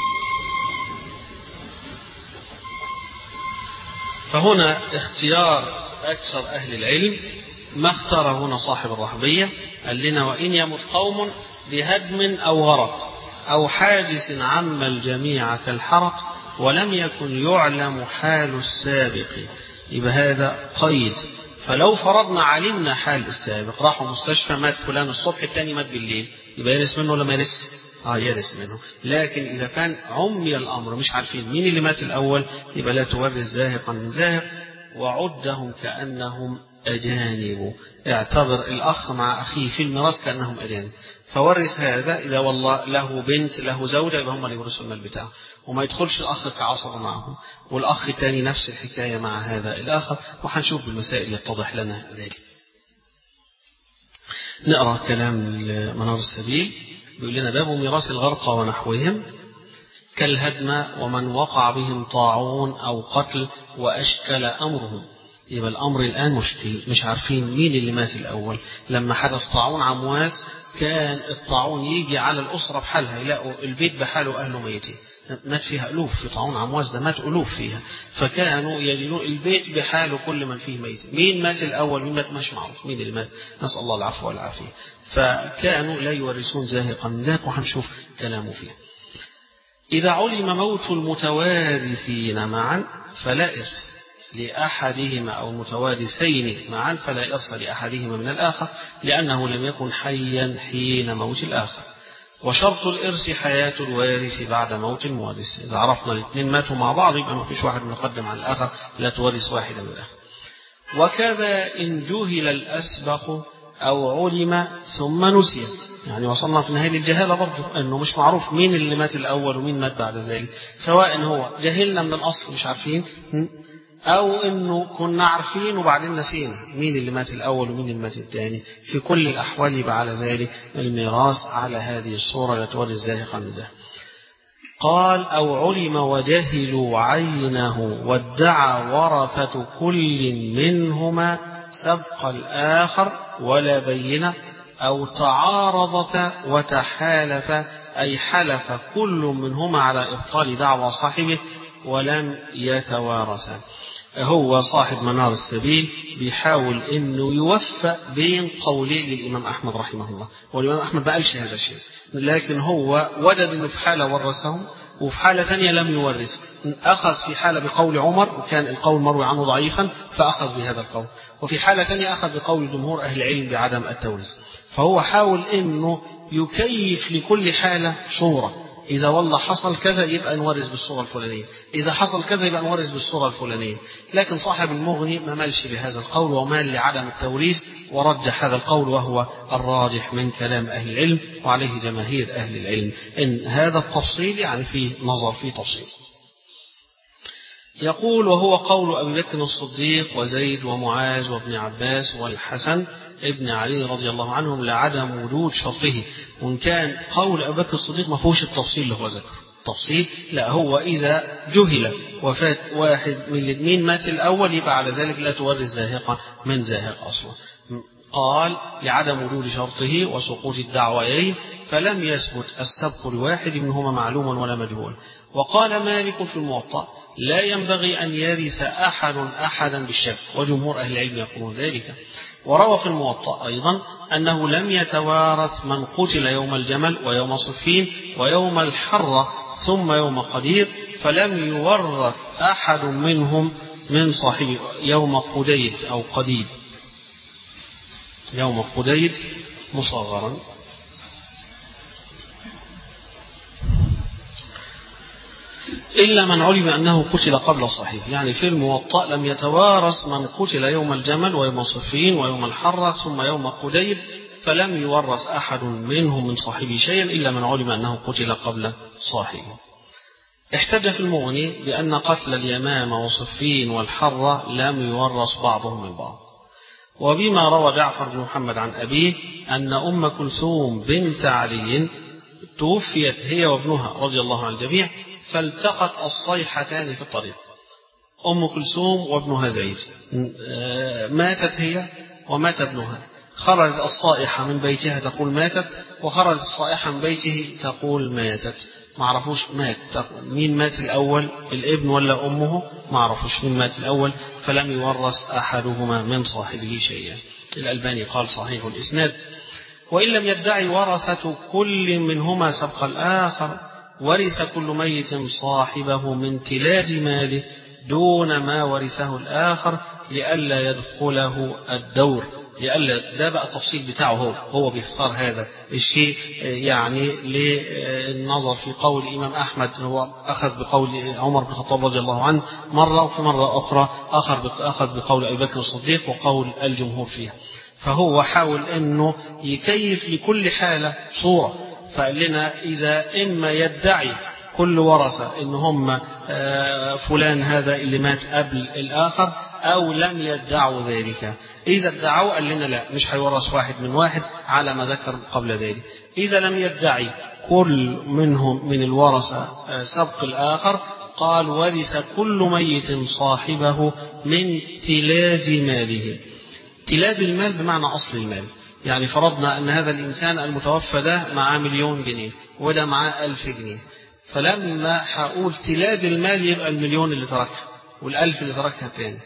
فهنا اختيار أكثر أهل العلم ما اختار هنا صاحب الرحبية، قال لنا وإن يمت قوم بهدم أو غرق أو حادث عم الجميع كالحرق ولم يكن يعلم حال السابق، يبقى هذا قيد. فلو فرضنا علمنا حال السابق، راحوا مستشفى مات فلان الصبح الثاني مات بالليل، يبقى يرث منه ولا ما يرث؟ يرث منه. لكن إذا كان عمي الأمر مش عارفين مين اللي مات الأول، يبقى لا تورث زاهقا من زاهق، وعدهم كأنهم أجانب. اعتبر الأخ مع أخيه في الميراث كأنهم أجانب، فورث هذا إذا والله له بنت له زوجة يبقى هم اللي يورثوا المال بتاعه، وما يدخلش الأخ كعصب معهم، والأخ الثاني نفس الحكاية مع هذا الآخر. وحنشوف بالمسائل يتضح لنا ذلك. نقرأ كلام منار السبيل، بيقول لنا باب ميراث الغرقى ونحوهم كالهدم ومن وقع بهم طاعون أو قتل وأشكل أمرهم. يبقى الأمر الآن مشكل، مش عارفين مين اللي مات الأول. لما حدث طاعون عمواس كان الطاعون يجي على الأسرة بحالها، يلاقوا البيت بحاله أهله ميتين، مات فيها ألوف. في طاعون عمواس ده مات ألوف فيها، فكانوا يجدون البيت بحاله كل من فيه ميت. مين مات الأول مين مات مش معروف مين اللي مات، نسأل الله العفو والعافية. فكانوا لا يورثون زاهقا من ذاك، وهنشوف كلامه فيه. إذا علم موت المتوارثين معا فلا إرث لأحدهما أو المتوارثين معا فلا إرث لأحدهما من الآخر لأنه لم يكن حيا حين موت الآخر. وشرط الإرث حياة الوارث بعد موت المورث. إذا عرفنا الاثنين ماتوا مع بعض يبقى ما فيش واحد مقدم على الآخر، لا تورث واحدا من الآخر. وكذا إن جهل الأسبق أو علم ثم نسيت، يعني وصلنا في نهاية الجهالة برضه أنه مش معروف مين اللي مات الأول ومين مات بعد ذلك، سواء هو جهلنا من الأصل مش عارفين، أو أنه كنا عارفين وبعدين نسينا مين اللي مات الأول ومين اللي مات الثاني. في كل الأحوال يبقى على ذلك الميراث على هذه الصورة يتورث زاهقا من ذاك. قال أو علم وجهلوا عينه وادعى ورثة كل منهما سبق الآخر ولا بينة أو تعارضت وتحالف، أي حلف كل منهما على إبطال دعوى صاحبه ولم يتوارثا. هو صاحب منار السبيل بيحاول انه يوفق بين قولي للامام احمد رحمه الله، والامام احمد ما قالش هذا الشيء، لكن هو وجد انه في حاله ورثهم وفي حاله ثانيه لم يورث. اخذ في حاله بقول عمر وكان القول مروي عنه ضعيفا فاخذ بهذا القول، وفي حاله ثانيه اخذ بقول جمهور اهل العلم بعدم التوريث. فهو حاول انه يكيف لكل حاله صوره، إذا والله حصل كذا يبقى نورث بالصورة الفلانية، إذا حصل كذا يبقى نورث بالصورة الفلانية. لكن صاحب المغني ما مالش بهذا القول ومال لعدم التوريث، ورجح هذا القول وهو الراجح من كلام أهل العلم وعليه جماهير أهل العلم، إن هذا التفصيل يعني فيه نظر فيه تفصيل. يقول وهو قول أبي بكر الصديق وزيد ومعاذ وابن عباس والحسن ابن علي رضي الله عنهم لعدم وجود شرطه. وإن كان قول أبي بكر الصديق ما فيهوش التفصيل اللي هو ذكر تفصيل، لا هو إذا جهل وفات واحد من الاثنين مات الأول يبقى على ذلك لا تورث زاهقا من زاهق أصلا. قال لعدم وجود شرطه وسقوط الدعويين فلم يثبت السبق لواحد منهما معلوما ولا مجهول. وقال مالك في الموطأ لا ينبغي أن يرث أحد أحدا بالشك، وجمهور أهل العلم يقولون ذلك. وروى في الموطأ أيضا أنه لم يتوارث من قتل يوم الجمل ويوم صفين ويوم الحرة ثم يوم قدير، فلم يورث أحد منهم من صاحبه يوم قديد أو قديد، يوم قديد مصغرا. إلا من علم أنه قتل قبل صاحبه، يعني في الموطأ لم يتوارث من قتل يوم الجمل ويوم صفين ويوم الحرة ثم يوم قديد، فلم يورث أحد منهم من صاحبه شيئا إلا من علم أنه قتل قبل صاحبه. احتج في المغني بأن قتل اليمامة وصفين والحرة لم يورث بعضهم من بعض، وبما روى جعفر بن محمد عن أبيه أن أم كلثوم بنت علي توفيت هي وابنها رضي الله عن الجميع، فالتقت الصيحتان في الطريق. أم كلثوم وابنها زيد، ماتت هي ومات ابنها، خرجت الصائحة من بيتها تقول ماتت، وخرجت الصائحة من بيته تقول ماتت. ما عرفوش مات مين مات الأول، الابن ولا أمه، ما عرفوش مين مات الأول، فلم يورث أحدهما من صاحبه شيئا. الألباني قال صحيح الإسناد. وإن لم يدعي ورثة كل منهما سبق الآخر ورث كل ميت صاحبه من تلاج ماله دون ما ورثه الآخر لئلا يدخله الدور. لئلا، ده بقى التفصيل بتاعه، هو بيختار هذا الشيء يعني للنظر في قول الإمام أحمد. هو أخذ بقول عمر بن الخطاب رضي الله عنه مرة، وفي مرة أخرى أخذ بقول أبي بكر الصديق وقول الجمهور فيها. فهو حاول أنه يكيف لكل حالة صورة. فقال لنا إذا إما يدعي كل ورثة إن هم فلان هذا اللي مات قبل الآخر، أو لم يدعوا ذلك. إذا ادعوا قال لنا لا، مش هيورث واحد من واحد على ما ذكر قبل ذلك. إذا لم يدعي كل منهم من الورثة سبق الآخر قال ورث كل ميت صاحبه من تلاج ماله. تلاج المال بمعنى أصل المال. يعني فرضنا أن هذا الإنسان المتوفى ده معاه 1,000,000 جنيه وده معاه 1000 جنيه، فلما هقول تلاج المال يبقى 1,000,000 اللي تركها وال1000 اللي تركها الثاني.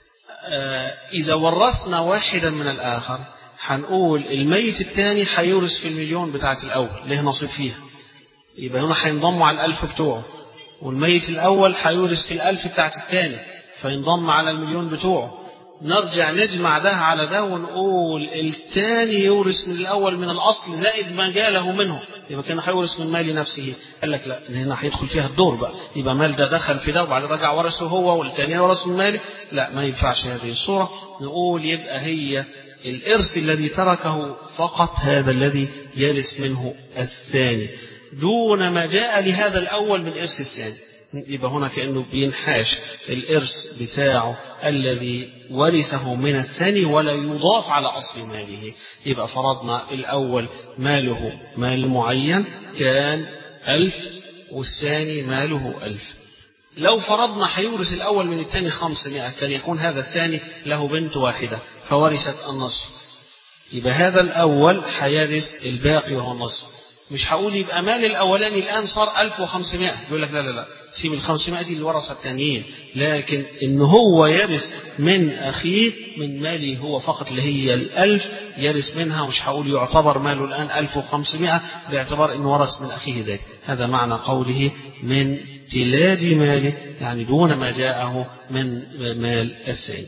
إذا ورثنا واحدا من الآخر هنقول الميت الثاني هيورث في 1,000,000 بتاعة الأول، ليه نصيب فيها، يبقى هنا هينضموا على 1000 بتوعه، والميت الأول هيورث في 1000 بتاعة الثاني فينضم على 1,000,000 بتوعه. نرجع نجمع ده على ده ونقول الثاني يورث من الأول من الأصل زائد ما جاله منه، يبقى كان هيورث من مال نفسه. قال لك لا، هنا هيدخل فيها الدور بقى، يبقى مال ده دخل في ده وبعد رجع ورثه هو والثاني ورث من ماله. لا، ما ينفعش هذه الصورة. نقول يبقى هي الإرث الذي تركه فقط هذا الذي يرث منه الثاني دون ما جاء لهذا الأول من إرث الثاني. يبقى هنا كأنه بينحاش الإرث بتاعه الذي ورثه من الثاني ولا يضاف على أصل ماله. يبقى فرضنا الأول ماله مال معين كان 1000 والثاني ماله 1000. لو فرضنا هيورث الأول من الثاني 500 فليكون هذا الثاني له بنت واحدة فورثت النصف، يبقى هذا الأول هيرث الباقي وهو النصف. مش هقول يبقى مال الأولاني الآن صار 1500، يقول لك لا لا لا، سيب 500 دي اللي ورثة التانيين، لكن إن هو يرث من أخيه من ماله هو فقط اللي هي 1000 يرث منها، مش هقول يعتبر ماله الآن 1500 باعتبار إنه ورث من أخيه ذلك. هذا معنى قوله من تلاج ماله، يعني دون ما جاءه من مال الثاني.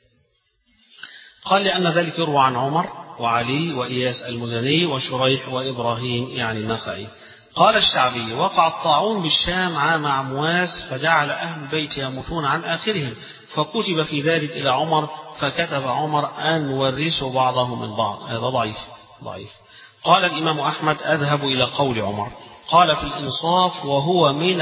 قال لأن ذلك يروى عن عمر وعلي وإياس المزني وشريح وإبراهيم يعني النخعي. قال الشعبي وقع الطاعون بالشام عام عمواس فجعل أهل البيت يموتون عن آخرهم، فكتب في ذلك إلى عمر فكتب عمر أن ورثوا بعضهم من بعض. هذا ضعيف. قال الإمام أحمد أذهب إلى قول عمر. قال في الإنصاف وهو من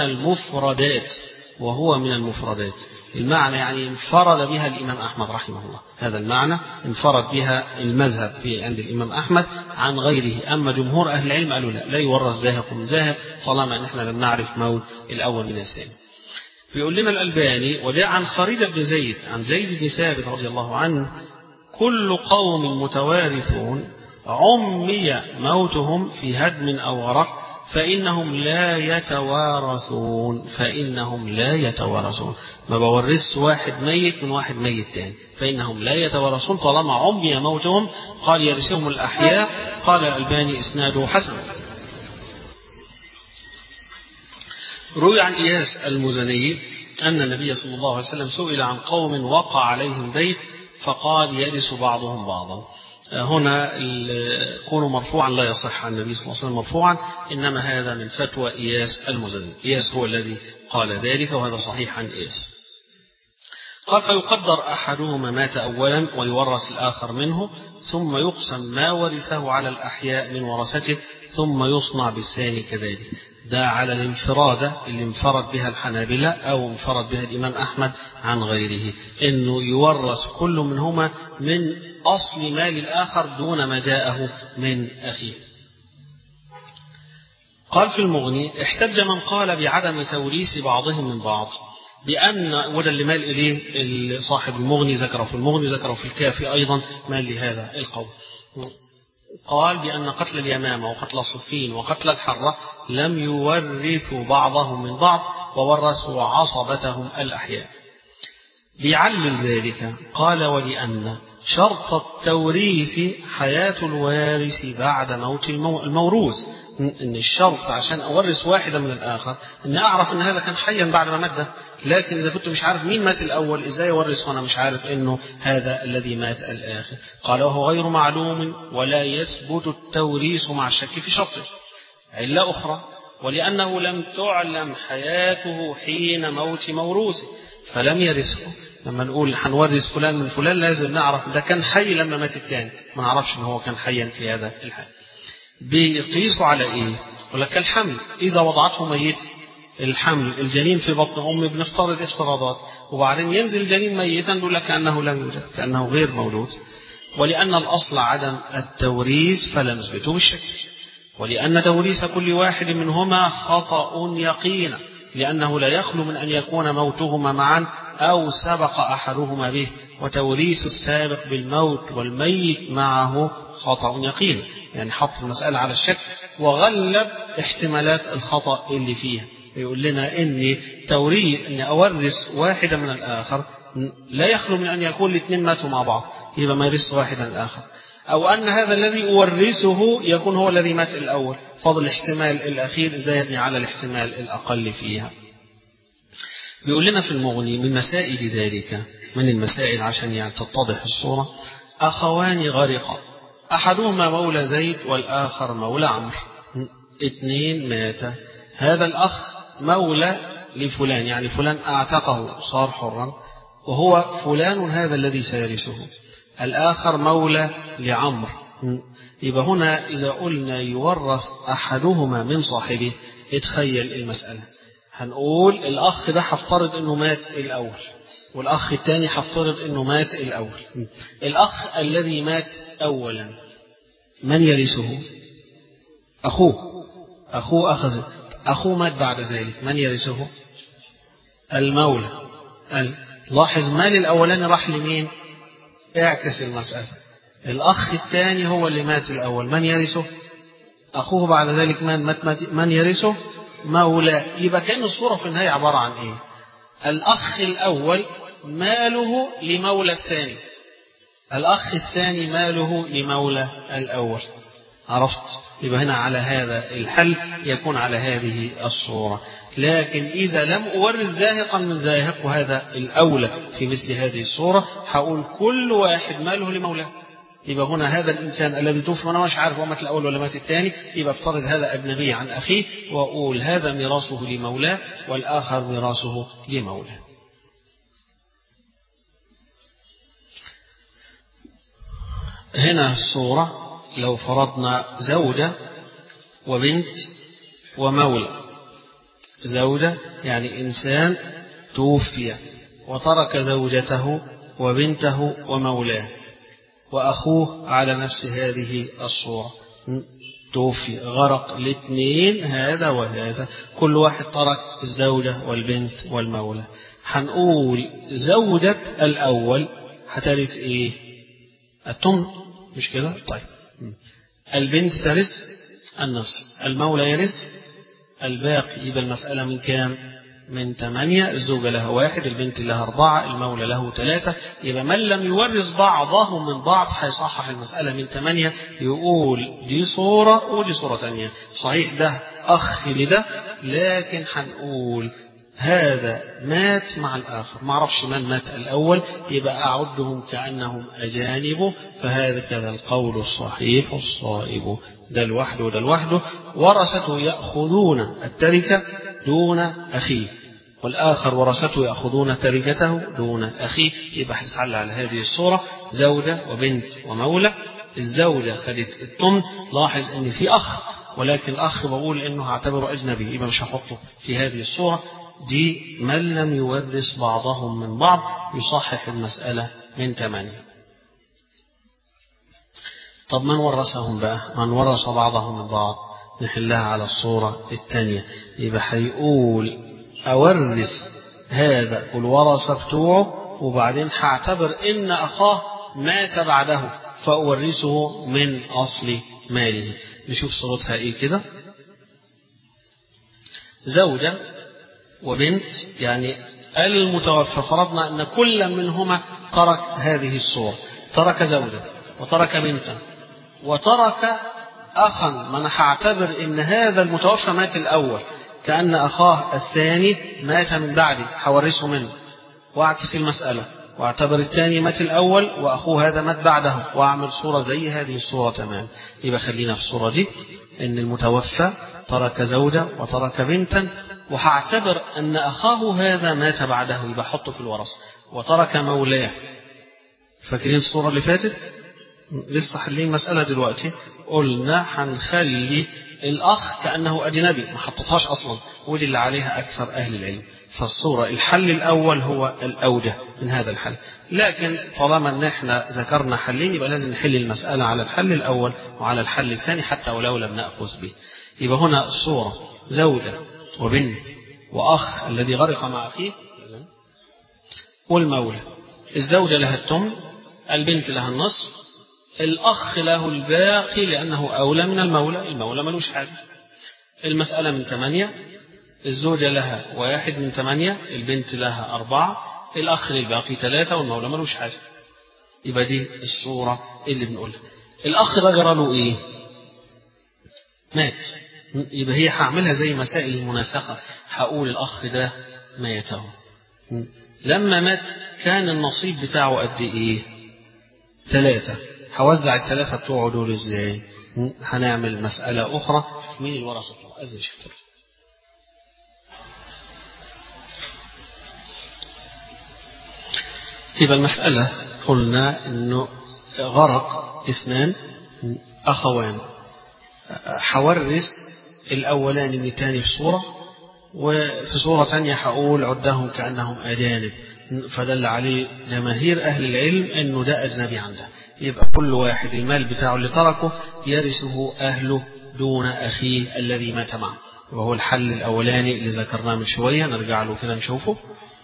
المفردات. المعنى يعني انفرد بها الإمام أحمد رحمه الله، هذا المعنى انفرد بها المذهب في عند الإمام أحمد عن غيره. أما جمهور أهل العلم قالوا لا يورث ذاهب من ذاهب طالما أن احنا لم نعرف موت الأول من الثاني. بيقول لنا الألباني وجاء عن خريج بن زيد عن زيد بن ثابت رضي الله عنه كل قوم متوارثون عمي موتهم في هدم أو غرق فإنهم لا يتوارثون. ما بورث واحد ميت من واحد ميت تاني، فإنهم لا يتوارثون طالما عمي موتهم. قال يرثهم الأحياء. قال الألباني إسناده حسن. روي عن إياس المزني أن النبي صلى الله عليه وسلم سئل عن قوم وقع عليهم بيت فقال يرث بعضهم بعضا. هنا كون مرفوعا لا يصح عن النبي صلى الله عليه وسلم مرفوعا، إنما هذا من فتوى إياس المزني. إياس هو الذي قال ذلك وهذا صحيح عن إياس. قال فيقدر أحدهما مات أولا ويورث الآخر منه ثم يقسم ما ورثه على الأحياء من ورثته ثم يصنع بالثاني كذلك. ده على الانفرادة اللي انفرد بها الحنابلة أو انفرد بها الإمام أحمد عن غيره، إنه يورث كل منهما من أصل مال الآخر دون ما جاءه من أخيه. قال في المغني: احتج من قال بعدم توريث بعضهم من بعض بأن، وده اللي مال إليه صاحب المغني، ذكره في المغني ذكره في الكافي أيضا، مال لهذا القول. قال بأن قتل اليمامة وقتل الصفين وقتل الحرة لم يورثوا بعضهم من بعض وورثوا عصبتهم الأحياء. بيعلل ذلك قال: ولأن شرط التوريث حياة الوارث بعد موت الموروث، إن الشرط عشان أورث واحدة من الآخر إن أعرف إن هذا كان حيا بعد ما مات، لكن إذا كنت مش عارف مين مات الأول إزاي أورث وأنا مش عارف إنه هذا الذي مات الآخر؟ قال: وهو غير معلوم ولا يثبت التوريث مع الشك في شرطه. علة أخرى: ولأنه لم تعلم حياته حين موت موروثه فلم يرثه. لما نقول هنورث فلان من فلان لازم نعرف ده كان حي لما مات الثاني، ما نعرفش إن هو كان حيا في هذا الحال. بيقيسوا على إيه؟ يقول لك الحمل إذا وضعته ميت، الحمل الجنين في بطن أمه بنفترض افتراضات، وبعدين ينزل الجنين ميتا نقول لك كأنه لم يولد، كأنه غير مولود. ولأن الأصل عدم التوريث فلا نثبته بالشك. ولأن توريث كل واحد منهما خطأ يقينا، لأنه لا يخلو من أن يكون موتهما معا أو سبق أحدهما به، وتوريث السابق بالموت والميت معه خطأ يقينا. يعني حط المسألة على الشك وغلب احتمالات الخطأ اللي فيها. يقول لنا إن توريث إن أورث واحدة من الآخر لا يخلو من أن يكون الاثنين ماتوا مع بعض، يبقى ما يرث واحد من الآخر، أو أن هذا الذي أورثه يكون هو الذي مات الأول، فضل الاحتمال الأخير زادني على الاحتمال الأقل فيها. بيقول لنا في المغني من مسائل ذلك، من المسائل عشان يعني تتضح الصورة: أخوان غرقا، أحدهما مولى زيد والآخر مولى عمرو، اثنين مات. هذا الأخ مولى لفلان، يعني فلان أعتقه صار حرا وهو فلان هذا الذي سيرثه. الآخر مولى لعمرو، يبقى هنا إذا قلنا يورث أحدهما من صاحبه، اتخيل المسألة. هنقول الأخ ده هفترض أنه مات الأول، والأخ الثاني هفترض أنه مات الأول. الأخ الذي مات أولا من يرثه؟ أخوه أخذ، أخوه مات بعد ذلك من يرثه؟ المولى. لاحظ مال الأولاني راح لمين؟ اعكس المسألة، الأخ الثاني هو اللي مات الأول من يرثه؟ أخوه بعد ذلك من يرثه؟ مولى. يبقى كأن الصورة في النهاية عبارة عن إيه؟ الأخ الأول ماله لمولى الثاني، الأخ الثاني ماله لمولى الأول. عرفت؟ يبقى هنا على هذا الحل يكون على هذه الصورة. لكن إذا لم أورث زاهقا من زاهق، وهذا الأولى في مثل هذه الصورة، هقول كل واحد ماله لمولاه. يبقى هنا هذا الإنسان الذي توفي وأنا مش عارف هو مات الأول ولا مات الثاني، يبقى افترض هذا أجنبي عن أخيه وأقول هذا ميراثه لمولاه والآخر ميراثه لمولاه. هنا الصورة لو فرضنا زوجة وبنت ومولى. زوجة يعني إنسان توفي وترك زوجته وبنته ومولاه، وأخوه على نفس هذه الصورة توفي، غرق الاثنين هذا وهذا، كل واحد ترك الزوجة والبنت والمولى. هنقول زوجة الأول هترث إيه؟ الثمن، مش كده؟ طيب البنت ترث النصف، المولى يرث الباقي. يبقى المسألة من كام؟ من 8. الزوجة لها 1، البنت لها 4، المولى له 3. يبقى من لم يورث بعضهم من بعض هيصحح المسألة من 8، يقول دي صورة ودي صورة ثانية. صحيح ده أخ لده، لكن هنقول هذا مات مع الآخر، ما عرفش من مات الأول، يبقى أعدهم كأنهم أجانب. فهذا كذا القول الصحيح الصائب، ده لوحده وده لوحده. ورثته يأخذون التركة دون أخيه، والآخر ورثته يأخذون تركته دون أخيه. يبقى هتتعلى على هذه الصورة زوجة وبنت ومولى. الزوجة خدت الثمن، لاحظ ان في أخ، ولكن الأخ بقول انه هعتبره أجنبي، يبقى مش هحطه في هذه الصورة دي. من لم يورث بعضهم من بعض يصحح المسألة من 8. طب من ورثهم بقى؟ من ورث بعضهم من بعض؟ نحلها على الصورة الثانية. يبقى هيقول أورث هذا الورثة بتوعه، وبعدين هعتبر إن أخاه مات بعده فأورثه من أصل ماله. نشوف صورتها إيه كده. زوجة وبنت، يعني المتوفى فرضنا أن كل منهما ترك هذه الصورة، ترك زوجة وترك بنتا وترك أخا. ما أنا هعتبر إن هذا المتوفى مات الأول، كأن أخاه الثاني مات من بعدي، هورثه منه وأعكس المسألة، واعتبر الثاني مات الأول وأخوه هذا مات بعده، وأعمل صورة زي هذه الصورة تمام. يبقى خلينا في الصورة دي إن المتوفى ترك زوجة وترك بنتا، وهعتبر أن أخاه هذا مات بعده، يبقى حطه في الورثة، وترك مولاه. فاكرين الصورة اللي فاتت؟ لسه حلين مسألة دلوقتي، قلنا هنخلي الأخ كأنه أجنبي، ما حطتهاش أصلا، ودي اللي عليها أكثر أهل العلم. فالصورة الحل الأول هو الأوجه من هذا الحل، لكن طالما أن احنا ذكرنا حلين يبقى لازم نحل المسألة على الحل الأول وعلى الحل الثاني حتى ولو لم نأخذ به. يبقى هنا الصورة زوجة وبنت وأخ الذي غرق مع أخيه والمولى. الزوجة لها الثمن، البنت لها النصف، الأخ له الباقي لأنه أولى من المولى، المولى ملوش حاجة. المسألة من 8، الزوجة لها 1 من 8، البنت لها 4، الأخ للباقي 3 والمولى ملوش حاجة. يبقى دي الصورة اللي بنقولها. الأخ ده جرى له إيه؟ مات. يبقى هي هعملها زي مسائل المناسخة، هقول الأخ ده ماته، لما مات كان النصيب بتاعه قد إيه؟ 3. هوزع ال3 بتوعه دول إزاي؟ هنعمل مسألة أخرى. مين الورثة بتوعه؟ أذن شكرا. يبقى المسألة قلنا إنه غرق 2 أخوان، حورث الأولاني من الثاني في صورة، وفي صورة ثانية هقول عدهم كأنهم أجانب، فدل عليه جماهير أهل العلم إنه ده أجنبي عنده. يبقى كل واحد المال بتاعه اللي تركه يرثه أهله دون أخيه الذي مات معه، وهو الحل الأولاني اللي ذكرناه من شوية. نرجع له كده نشوفه.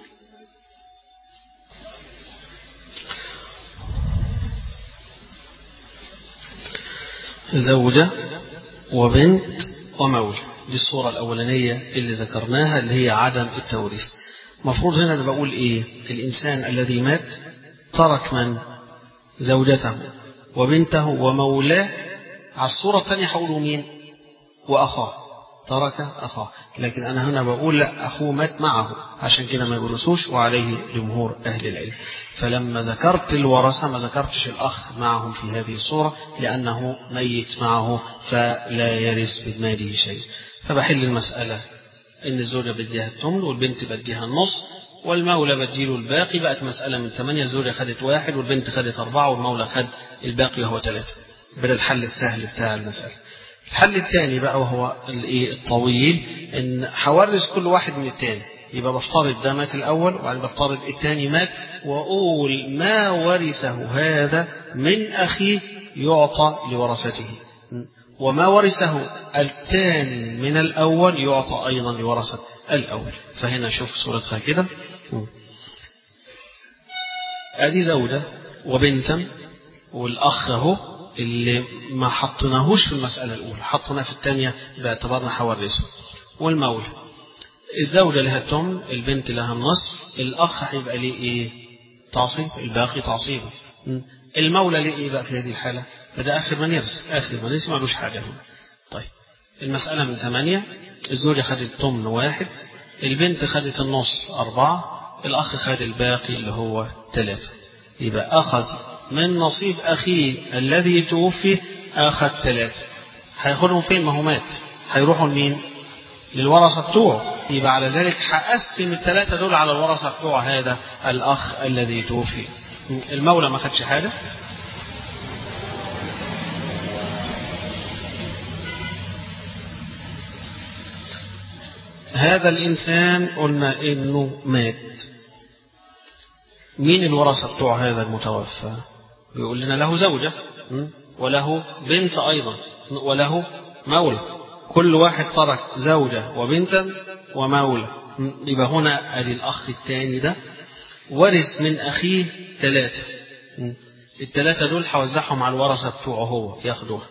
زوجة وبنت ومولى، دي الصورة الأولانية اللي ذكرناها اللي هي عدم التوريث. مفروض هنا أنا بقول إيه؟ الإنسان الذي مات ترك من؟ زوجته وبنته ومولاه. على الصورة الثانية هقولوا مين؟ وأخاه، ترك أخاه. لكن أنا هنا بقول لا، أخوه مات معه، عشان كده ما يورثوش، وعليه جمهور أهل العلم. فلما ذكرت الورثة ما ذكرتش الأخ معهم في هذه الصورة لأنه ميت معه فلا يرث بماله شيء. فبحل المسألة إن الزوجة بديها الثمن والبنت بديها النص والمولى بديله الباقي. بقت مسألة من 8، الزوجة خدت 1 والبنت خدت 4 والمولى خد الباقي وهو 3. بدأ الحل السهل بتاع المسألة. الحل الثاني بقى وهو الطويل، إن حورث كل واحد من الثاني. يبقى بفترض ده مات الأول وبعدين بفترض الثاني مات، وأقول ما ورثه هذا من أخيه يعطى لورثته، وما ورثه الثاني من الأول يعطى أيضا لورثة الأول. فهنا شوف صورتها كده. أدي زوجة وبنتا والأخ اهو اللي ما حطناهوش في المسألة الأولى، حطنا في الثانية باعتبارنا حورثه. والمولى، الزوجة لها الثمن، البنت لها النصف، الأخ هيبقى ليه إيه؟ تعصيب، الباقي تعصيبه. المولى ليه إيه بقى في هذه الحالة؟ بدأ آخر من يرث، آخر من يرث ما لوش حاجة هنا. طيب المسألة من 8، الزوجة خدت الثمن 1، البنت خدت النص 4، الأخ خد الباقي اللي هو 3. يبقى أخذ من نصيب أخيه الذي توفي، أخذ 3. هياخدهم فين؟ ما هو مات، هيروحوا لمين؟ للورثة بتوعه. يبقى على ذلك هقسم ال3 دول على الورثة بتوع هذا الأخ الذي توفي. المولى ما خدش حاجة، هذا الإنسان قلنا إنه مات. مين الورثة بتوع هذا المتوفى؟ بيقول لنا له زوجة وله بنت أيضا وله مولى كل واحد ترك زوجة وبنتا ومولى، يبقى هنا ادي الأخ الثاني ده ورث من أخيه 3. ال3 دول هوزعهم على الورثة بتوعه هو ياخدوها.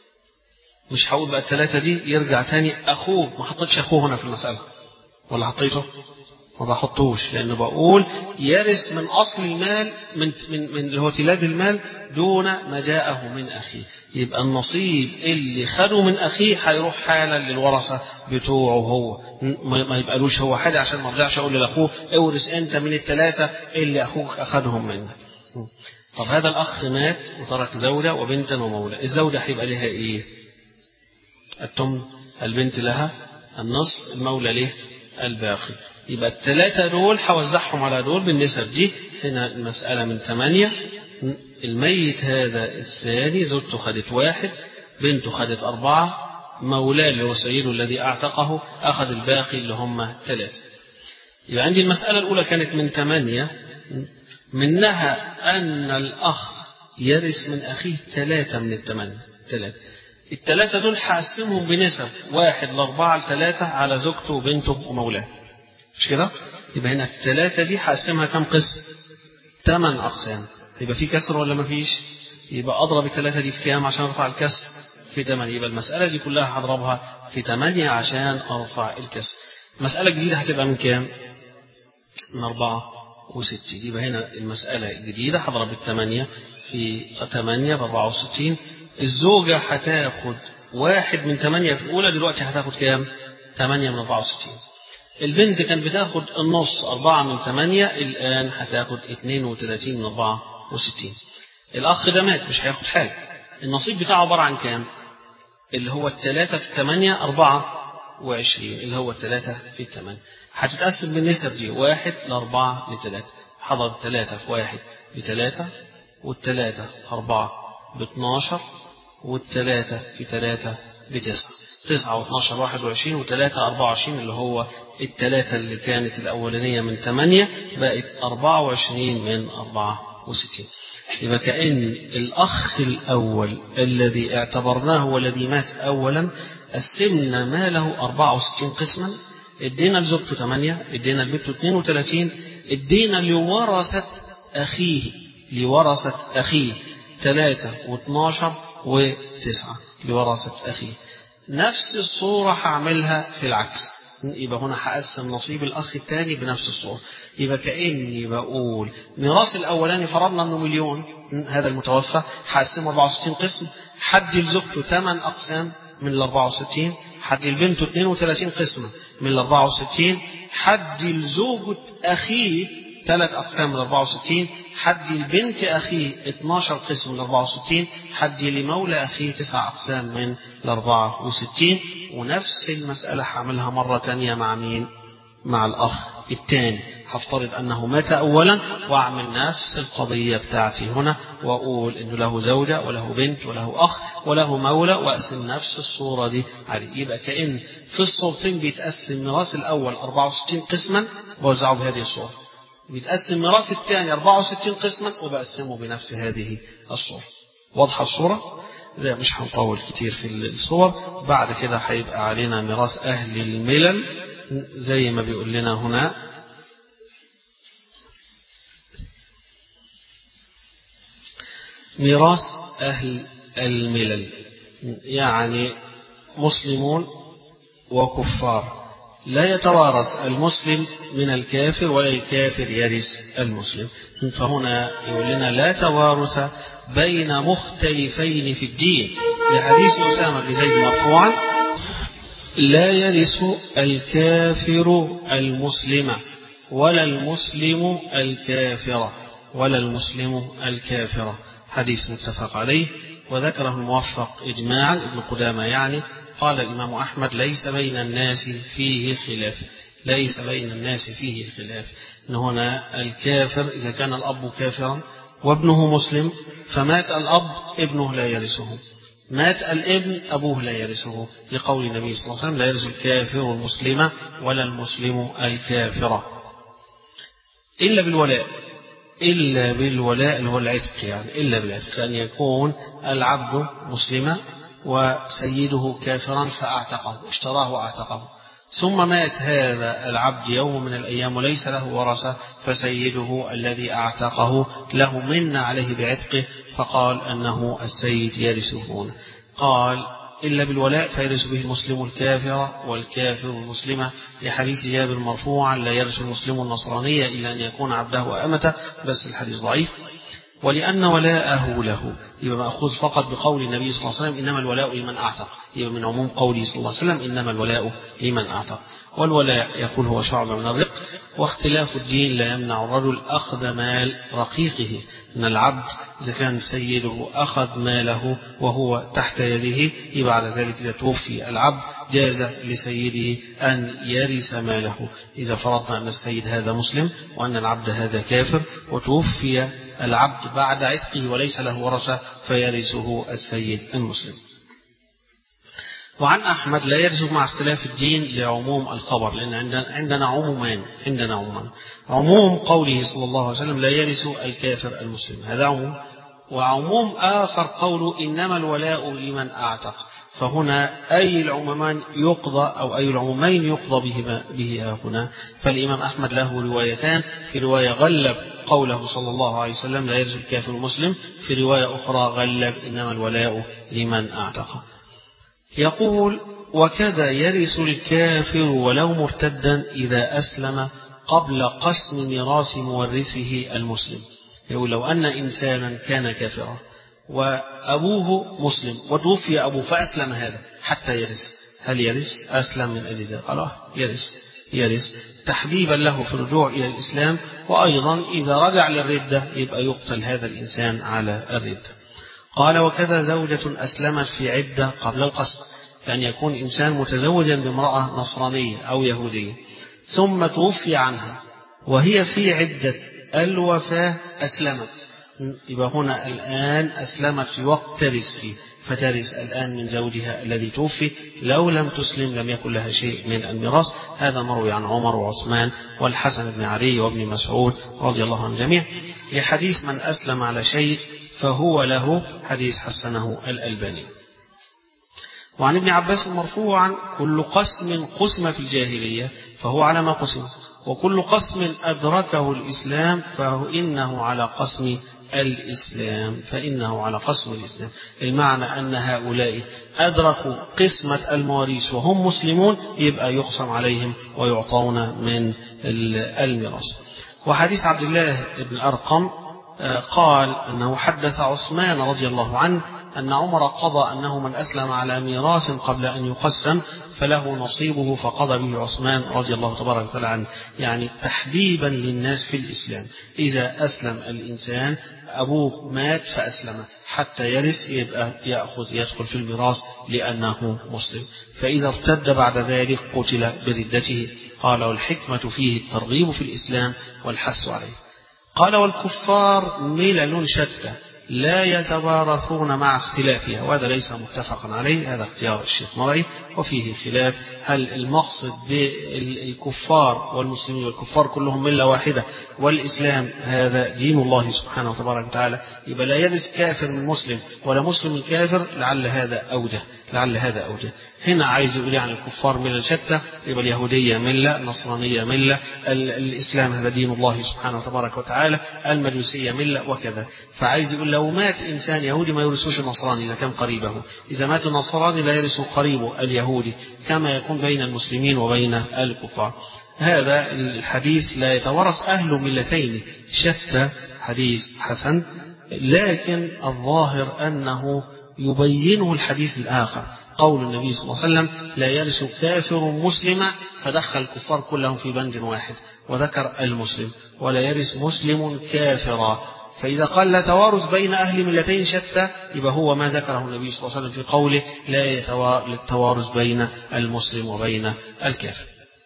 مش هقول بقى ال3 دي يرجع تاني أخوه، ما حطيتش أخوه هنا في المسألة ولا حطيته؟ ما بحطوش، لأنه بقول يرث من أصل المال من اللي هو تلاد المال دون ما جاءه من أخيه. يبقى النصيب اللي خده من أخيه هيروح حالا للورثة بتوعه هو، ما يبقالوش هو حاجة، عشان ما ارجعش أقول لأخوه اورث أنت من ال3 اللي أخوك أخدهم منك. طب هذا الأخ مات وترك زوجة وبنتا ومولى، الزوجة هيبقى لها إيه؟ التمن، البنت لها النصف، المولى له الباقي. يبقى ال3 دول هوزعهم على دول بالنسب دي. هنا المسألة من 8. الميت هذا الثاني زوجته خدت 1، بنته خدت 4، مولاه اللي هو سيده الذي أعتقه أخذ الباقي اللي هم 3. يبقى عندي المسألة الأولى كانت من 8، منها أن الأخ يرث من أخيه 3 من ال8. ال3 دول هقسمهم بنسب 1 ل4 ل3 على زوجته وبنته ومولاه، مش كده؟ يبقى هنا ال3 دي هقسمها كم قسم؟ 8 أقسام. يبقى في كسر ولا ما فيش؟ يبقى أضرب ال3 دي في كام عشان أرفع الكسر؟ في 8. يبقى المسألة دي كلها هضربها في 8 عشان أرفع الكسر. مسألة جديدة هتبقى من كام؟ من 64. يبقى هنا المسألة الجديدة هضرب ال8 في 8 ب64. الزوجة هتاخد 1 من 8 في الأولى، دلوقتي هتاخد كام؟ 8 من 64. البنت كانت بتاخد النص 4 من 8، الآن هتاخد 32 من 64. الأخ ده مات مش هياخد حاجة، النصيب بتاعه عبارة عن كام؟ اللي هو 3 في 8 24، اللي هو 3 في 8. هتتقسم بالنسب دي 1 ل4 ل3. حضر 3 في 1 ب3، وال3 في 4 ب12، وال3 في 3 ب9. 9 و12 21 و3 24، اللي هو ال3 اللي كانت الأولانية من 8 بقت 24 من 64. يبقى كأن الأخ الأول الذي اعتبرناه والذي مات أولا قسمنا ماله 64 قسما، ادينا لزوجته 8، ادينا لبنته 32، ادينا لورثة أخيه 3 و12 و9 لورثة أخيه. نفس الصورة هعملها في العكس، يبقى هنا هقسم نصيب الأخ الثاني بنفس الصورة. يبقى كأني بقول ميراث الأولاني فرضنا أنه 1,000,000، هذا المتوفى هقسمه 64 قسم، حدي لزوجته 8 أقسام من ال64، حدي لبنته 32 قسمة من ال64، حدي لزوجة أخيه 3 أقسام من 64، حدي لبنت أخيه 12 قسم من 64، حدي لمولى أخيه 9 أقسام من 64. ونفس المسألة هعملها مرة تانية مع مين؟ مع الأخ الثاني. هفترض أنه مات أولا وأعمل نفس القضية بتاعتي هنا، وأقول إنه له زوجة وله بنت وله أخ وله مولى، وأقسم نفس الصورة دي عليه. يبقى كأن في الصورتين بيتقسم ميراث الأول 64 قسما ووزعه بهذه الصورة، بيتقسم ميراث الثاني 64 قسما وبقسمه بنفس هذه الصورة. واضحة الصورة؟ لا مش هنطول كتير في الصور. بعد كده هيبقى علينا ميراث أهل الملل زي ما بيقول لنا هنا: ميراث أهل الملل، يعني مسلمون وكفار، لا يتوارث المسلم من الكافر ولا الكافر يرث المسلم. فهنا يقول لنا لا توارث بين مختلفين في الدين، لحديث أسامة بن زيد مرفوعا: لا يرث الكافر المسلم ولا المسلم الكافر حديث متفق عليه. وذكره الموفق إجماعا ابن قدامة، يعني قال الإمام أحمد: ليس بين الناس فيه خلاف. إن هنا الكافر إذا كان الأب كافرا وابنه مسلم فمات الأب ابنه لا يرثه، مات الابن أبوه لا يرثه، لقول النبي صلى الله عليه وسلم: لا يرث الكافر المسلم ولا المسلم الكافر إلا بالولاء اللي هو العتق، يعني إلا بالعتق، أن يكون العبد مسلما وسيده كافرا فأعتقه، اشتراه وأعتقه، ثم مات هذا العبد يوم من الأيام وليس له ورثة، فسيده الذي أعتقه له من عليه بعتقه، فقال أنه السيد يرثه. قال إلا بالولاء فيرث به المسلم الكافر والكافر المسلمة، لحديث جابر مرفوعا لا يرث المسلم النصرانية إلا أن يكون عبده وأمته، بس الحديث ضعيف. ولأن ولاءه له يبقى مأخوذ فقط بقول النبي صلى الله عليه وسلم إنما الولاء لمن أعتق، يبقى من عموم قوله صلى الله عليه وسلم إنما الولاء لمن أعتق. والولاء يقول هو شعبة من الرق، واختلاف الدين لا يمنع الرجل أخذ مال رقيقه، إن العبد إذا كان سيده أخذ ماله وهو تحت يده، يبقى على ذلك إذا توفي العبد جاز لسيده أن يرث ماله. إذا فرضنا أن السيد هذا مسلم وأن العبد هذا كافر وتوفي العبد بعد عتقه وليس له ورثة، فيرثه السيد المسلم. وعن أحمد لا يرث مع اختلاف الدين لعموم الخبر، لأن عندنا عمومان، عموم قوله صلى الله عليه وسلم لا يرث الكافر المسلم، هذا عموم. وعموم آخر قوله إنما الولاء لمن أعتق، فهنا أي العمومين يقضى أو أي العمومين يقضى به هنا. فالإمام أحمد له روايتان، في رواية غلب قوله صلى الله عليه وسلم لا يرث الكافر المسلم، في رواية أخرى غلب إنما الولاء لمن أعتق. يقول وكذا يرث الكافر ولو مرتدا إذا أسلم قبل قسم ميراث مورثه المسلم. يقول لو أن إنسانا كان كافرا وأبوه مسلم وتوفي أبوه فأسلم هذا حتى يرث، هل يرث؟ أسلم من أجل ذلك، قال يرث تحبيبا له في الرجوع إلى الإسلام، وأيضا إذا رجع للردة يبقى يقتل هذا الإنسان على الردة. قال وكذا زوجة أسلمت في عدة قبل القسم، كأن يكون إنسان متزوجا بامرأة نصرانية أو يهودية ثم توفي عنها وهي في عدة الوفاة أسلمت، يبقى هنا الآن أسلمت في وقت ترث فيه، فترث الآن من زوجها الذي توفي. لو لم تسلم لم يكن لها شيء من الميراث. هذا مروي عن عمر وعثمان والحسن بن علي وابن مسعود رضي الله عن الجميع، لحديث من أسلم على شيء فهو له، حديث حسنه الألباني. وعن ابن عباس مرفوعا كل قسم قسم في الجاهلية فهو على ما قسم، وكل قسم أدركه الإسلام فإنه على قسم الإسلام، المعنى أن هؤلاء أدركوا قسمة المواريث وهم مسلمون، يبقى يقسم عليهم ويعطون من الميراث. وحديث عبد الله بن أرقم قال أنه حدث عثمان رضي الله عنه أن عمر قضى أنه من أسلم على ميراث قبل أن يقسم فله نصيبه، فقضى به عثمان رضي الله تبارك وتعالى عنه، يعني تحبيبا للناس في الإسلام. إذا أسلم الإنسان أبوه مات فأسلم حتى يرث يبقى يدخل في الميراث لأنه مسلم، فإذا ارتد بعد ذلك قتل بردته. قال والحكمة فيه الترغيب في الإسلام والحث عليه. قال والكفار ملل شتى لا يتوارثون مع اختلافها، وهذا ليس متفقا عليه، هذا اختيار الشيخ مرعي، وفيه خلاف هل المقصد بالكفار والمسلمين والكفار كلهم ملة واحدة والإسلام هذا دين الله سبحانه وتبارك وتعالى، يبقى لا يرث كافر من مسلم ولا مسلم من كافر، لعل هذا أوجه. هنا عايز يقول عن الكفار ملة شتى، يبقى اليهودية ملة، النصرانية ملة، الإسلام هذا دين الله سبحانه وتبارك وتعالى، المجوسية ملة وكذا. فعايز يقول لو مات إنسان يهودي ما يرثوش النصراني إذا كان قريبه، إذا مات النصراني لا يرث قريبه اليهودي، كما يكون بين المسلمين وبين الكفار. هذا الحديث لا يتورث أهل ملتين شتى، حديث حسن، لكن الظاهر أنه يبينه الحديث الآخر، قول النبي صلى الله عليه وسلم لا يرث كافر مسلما، فدخل الكفار كلهم في بند واحد وذكر المسلم، ولا يرث مسلم كافرا. فإذا قال لا توارث بين أهل ملتين شتى يبقى هو ما ذكره النبي صلى الله عليه وسلم في قوله لا التوارث بين المسلم وبين الكافر.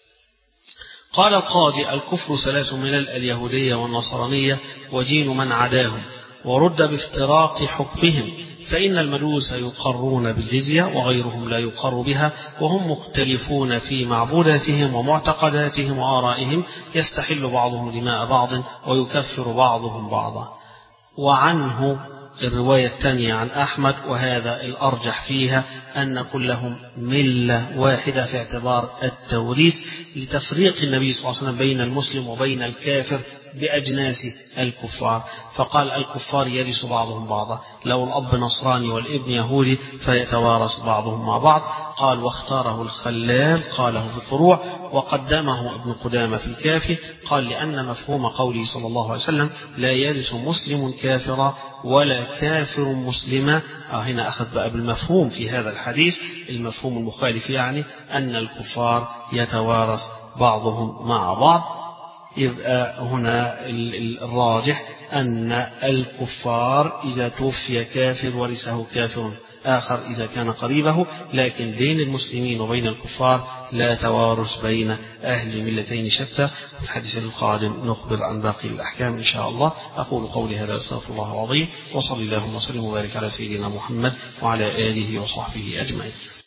قال القاضي الكفر 3 ملل، اليهودية والنصرانية ودين من عداهم، ورد بافتراق حكمهم، فإن المجوس يقرون بالجزية وغيرهم لا يقر بها، وهم مختلفون في معبوداتهم ومعتقداتهم وآرائهم، يستحل بعضهم دماء بعض ويكفر بعضهم بعضا. وعنه الرواية الثانية عن أحمد، وهذا الأرجح فيها أن كلهم ملة واحدة في اعتبار التوريث، لتفريق النبي صلى الله عليه وسلم بين المسلم وبين الكافر بأجناس الكفار، فقال الكفار يرث بعضهم بعضا، لو الأب نصراني والابن يهودي فيتوارث بعضهم مع بعض. قال واختاره الخلال قاله في الفروع، وقدمه ابن قدامة في الكافي، قال لأن مفهوم قوله صلى الله عليه وسلم لا يرث مسلم كافرا ولا كافر مسلما، هنا أخذ بقى بالمفهوم في هذا الحديث، المفهوم المخالف يعني أن الكفار يتوارث بعضهم مع بعض. يبقى هنا الراجح أن الكفار إذا توفي كافر ورثه كافر آخر إذا كان قريبه، لكن بين المسلمين وبين الكفار لا توارث بين أهل ملتين شتى. في الحديث القادم نخبر عن باقي الأحكام إن شاء الله. أقول قولي هذا أستغفر الله العظيم، وصلى اللهم وسلم وبارك على سيدنا محمد وعلى آله وصحبه أجمعين.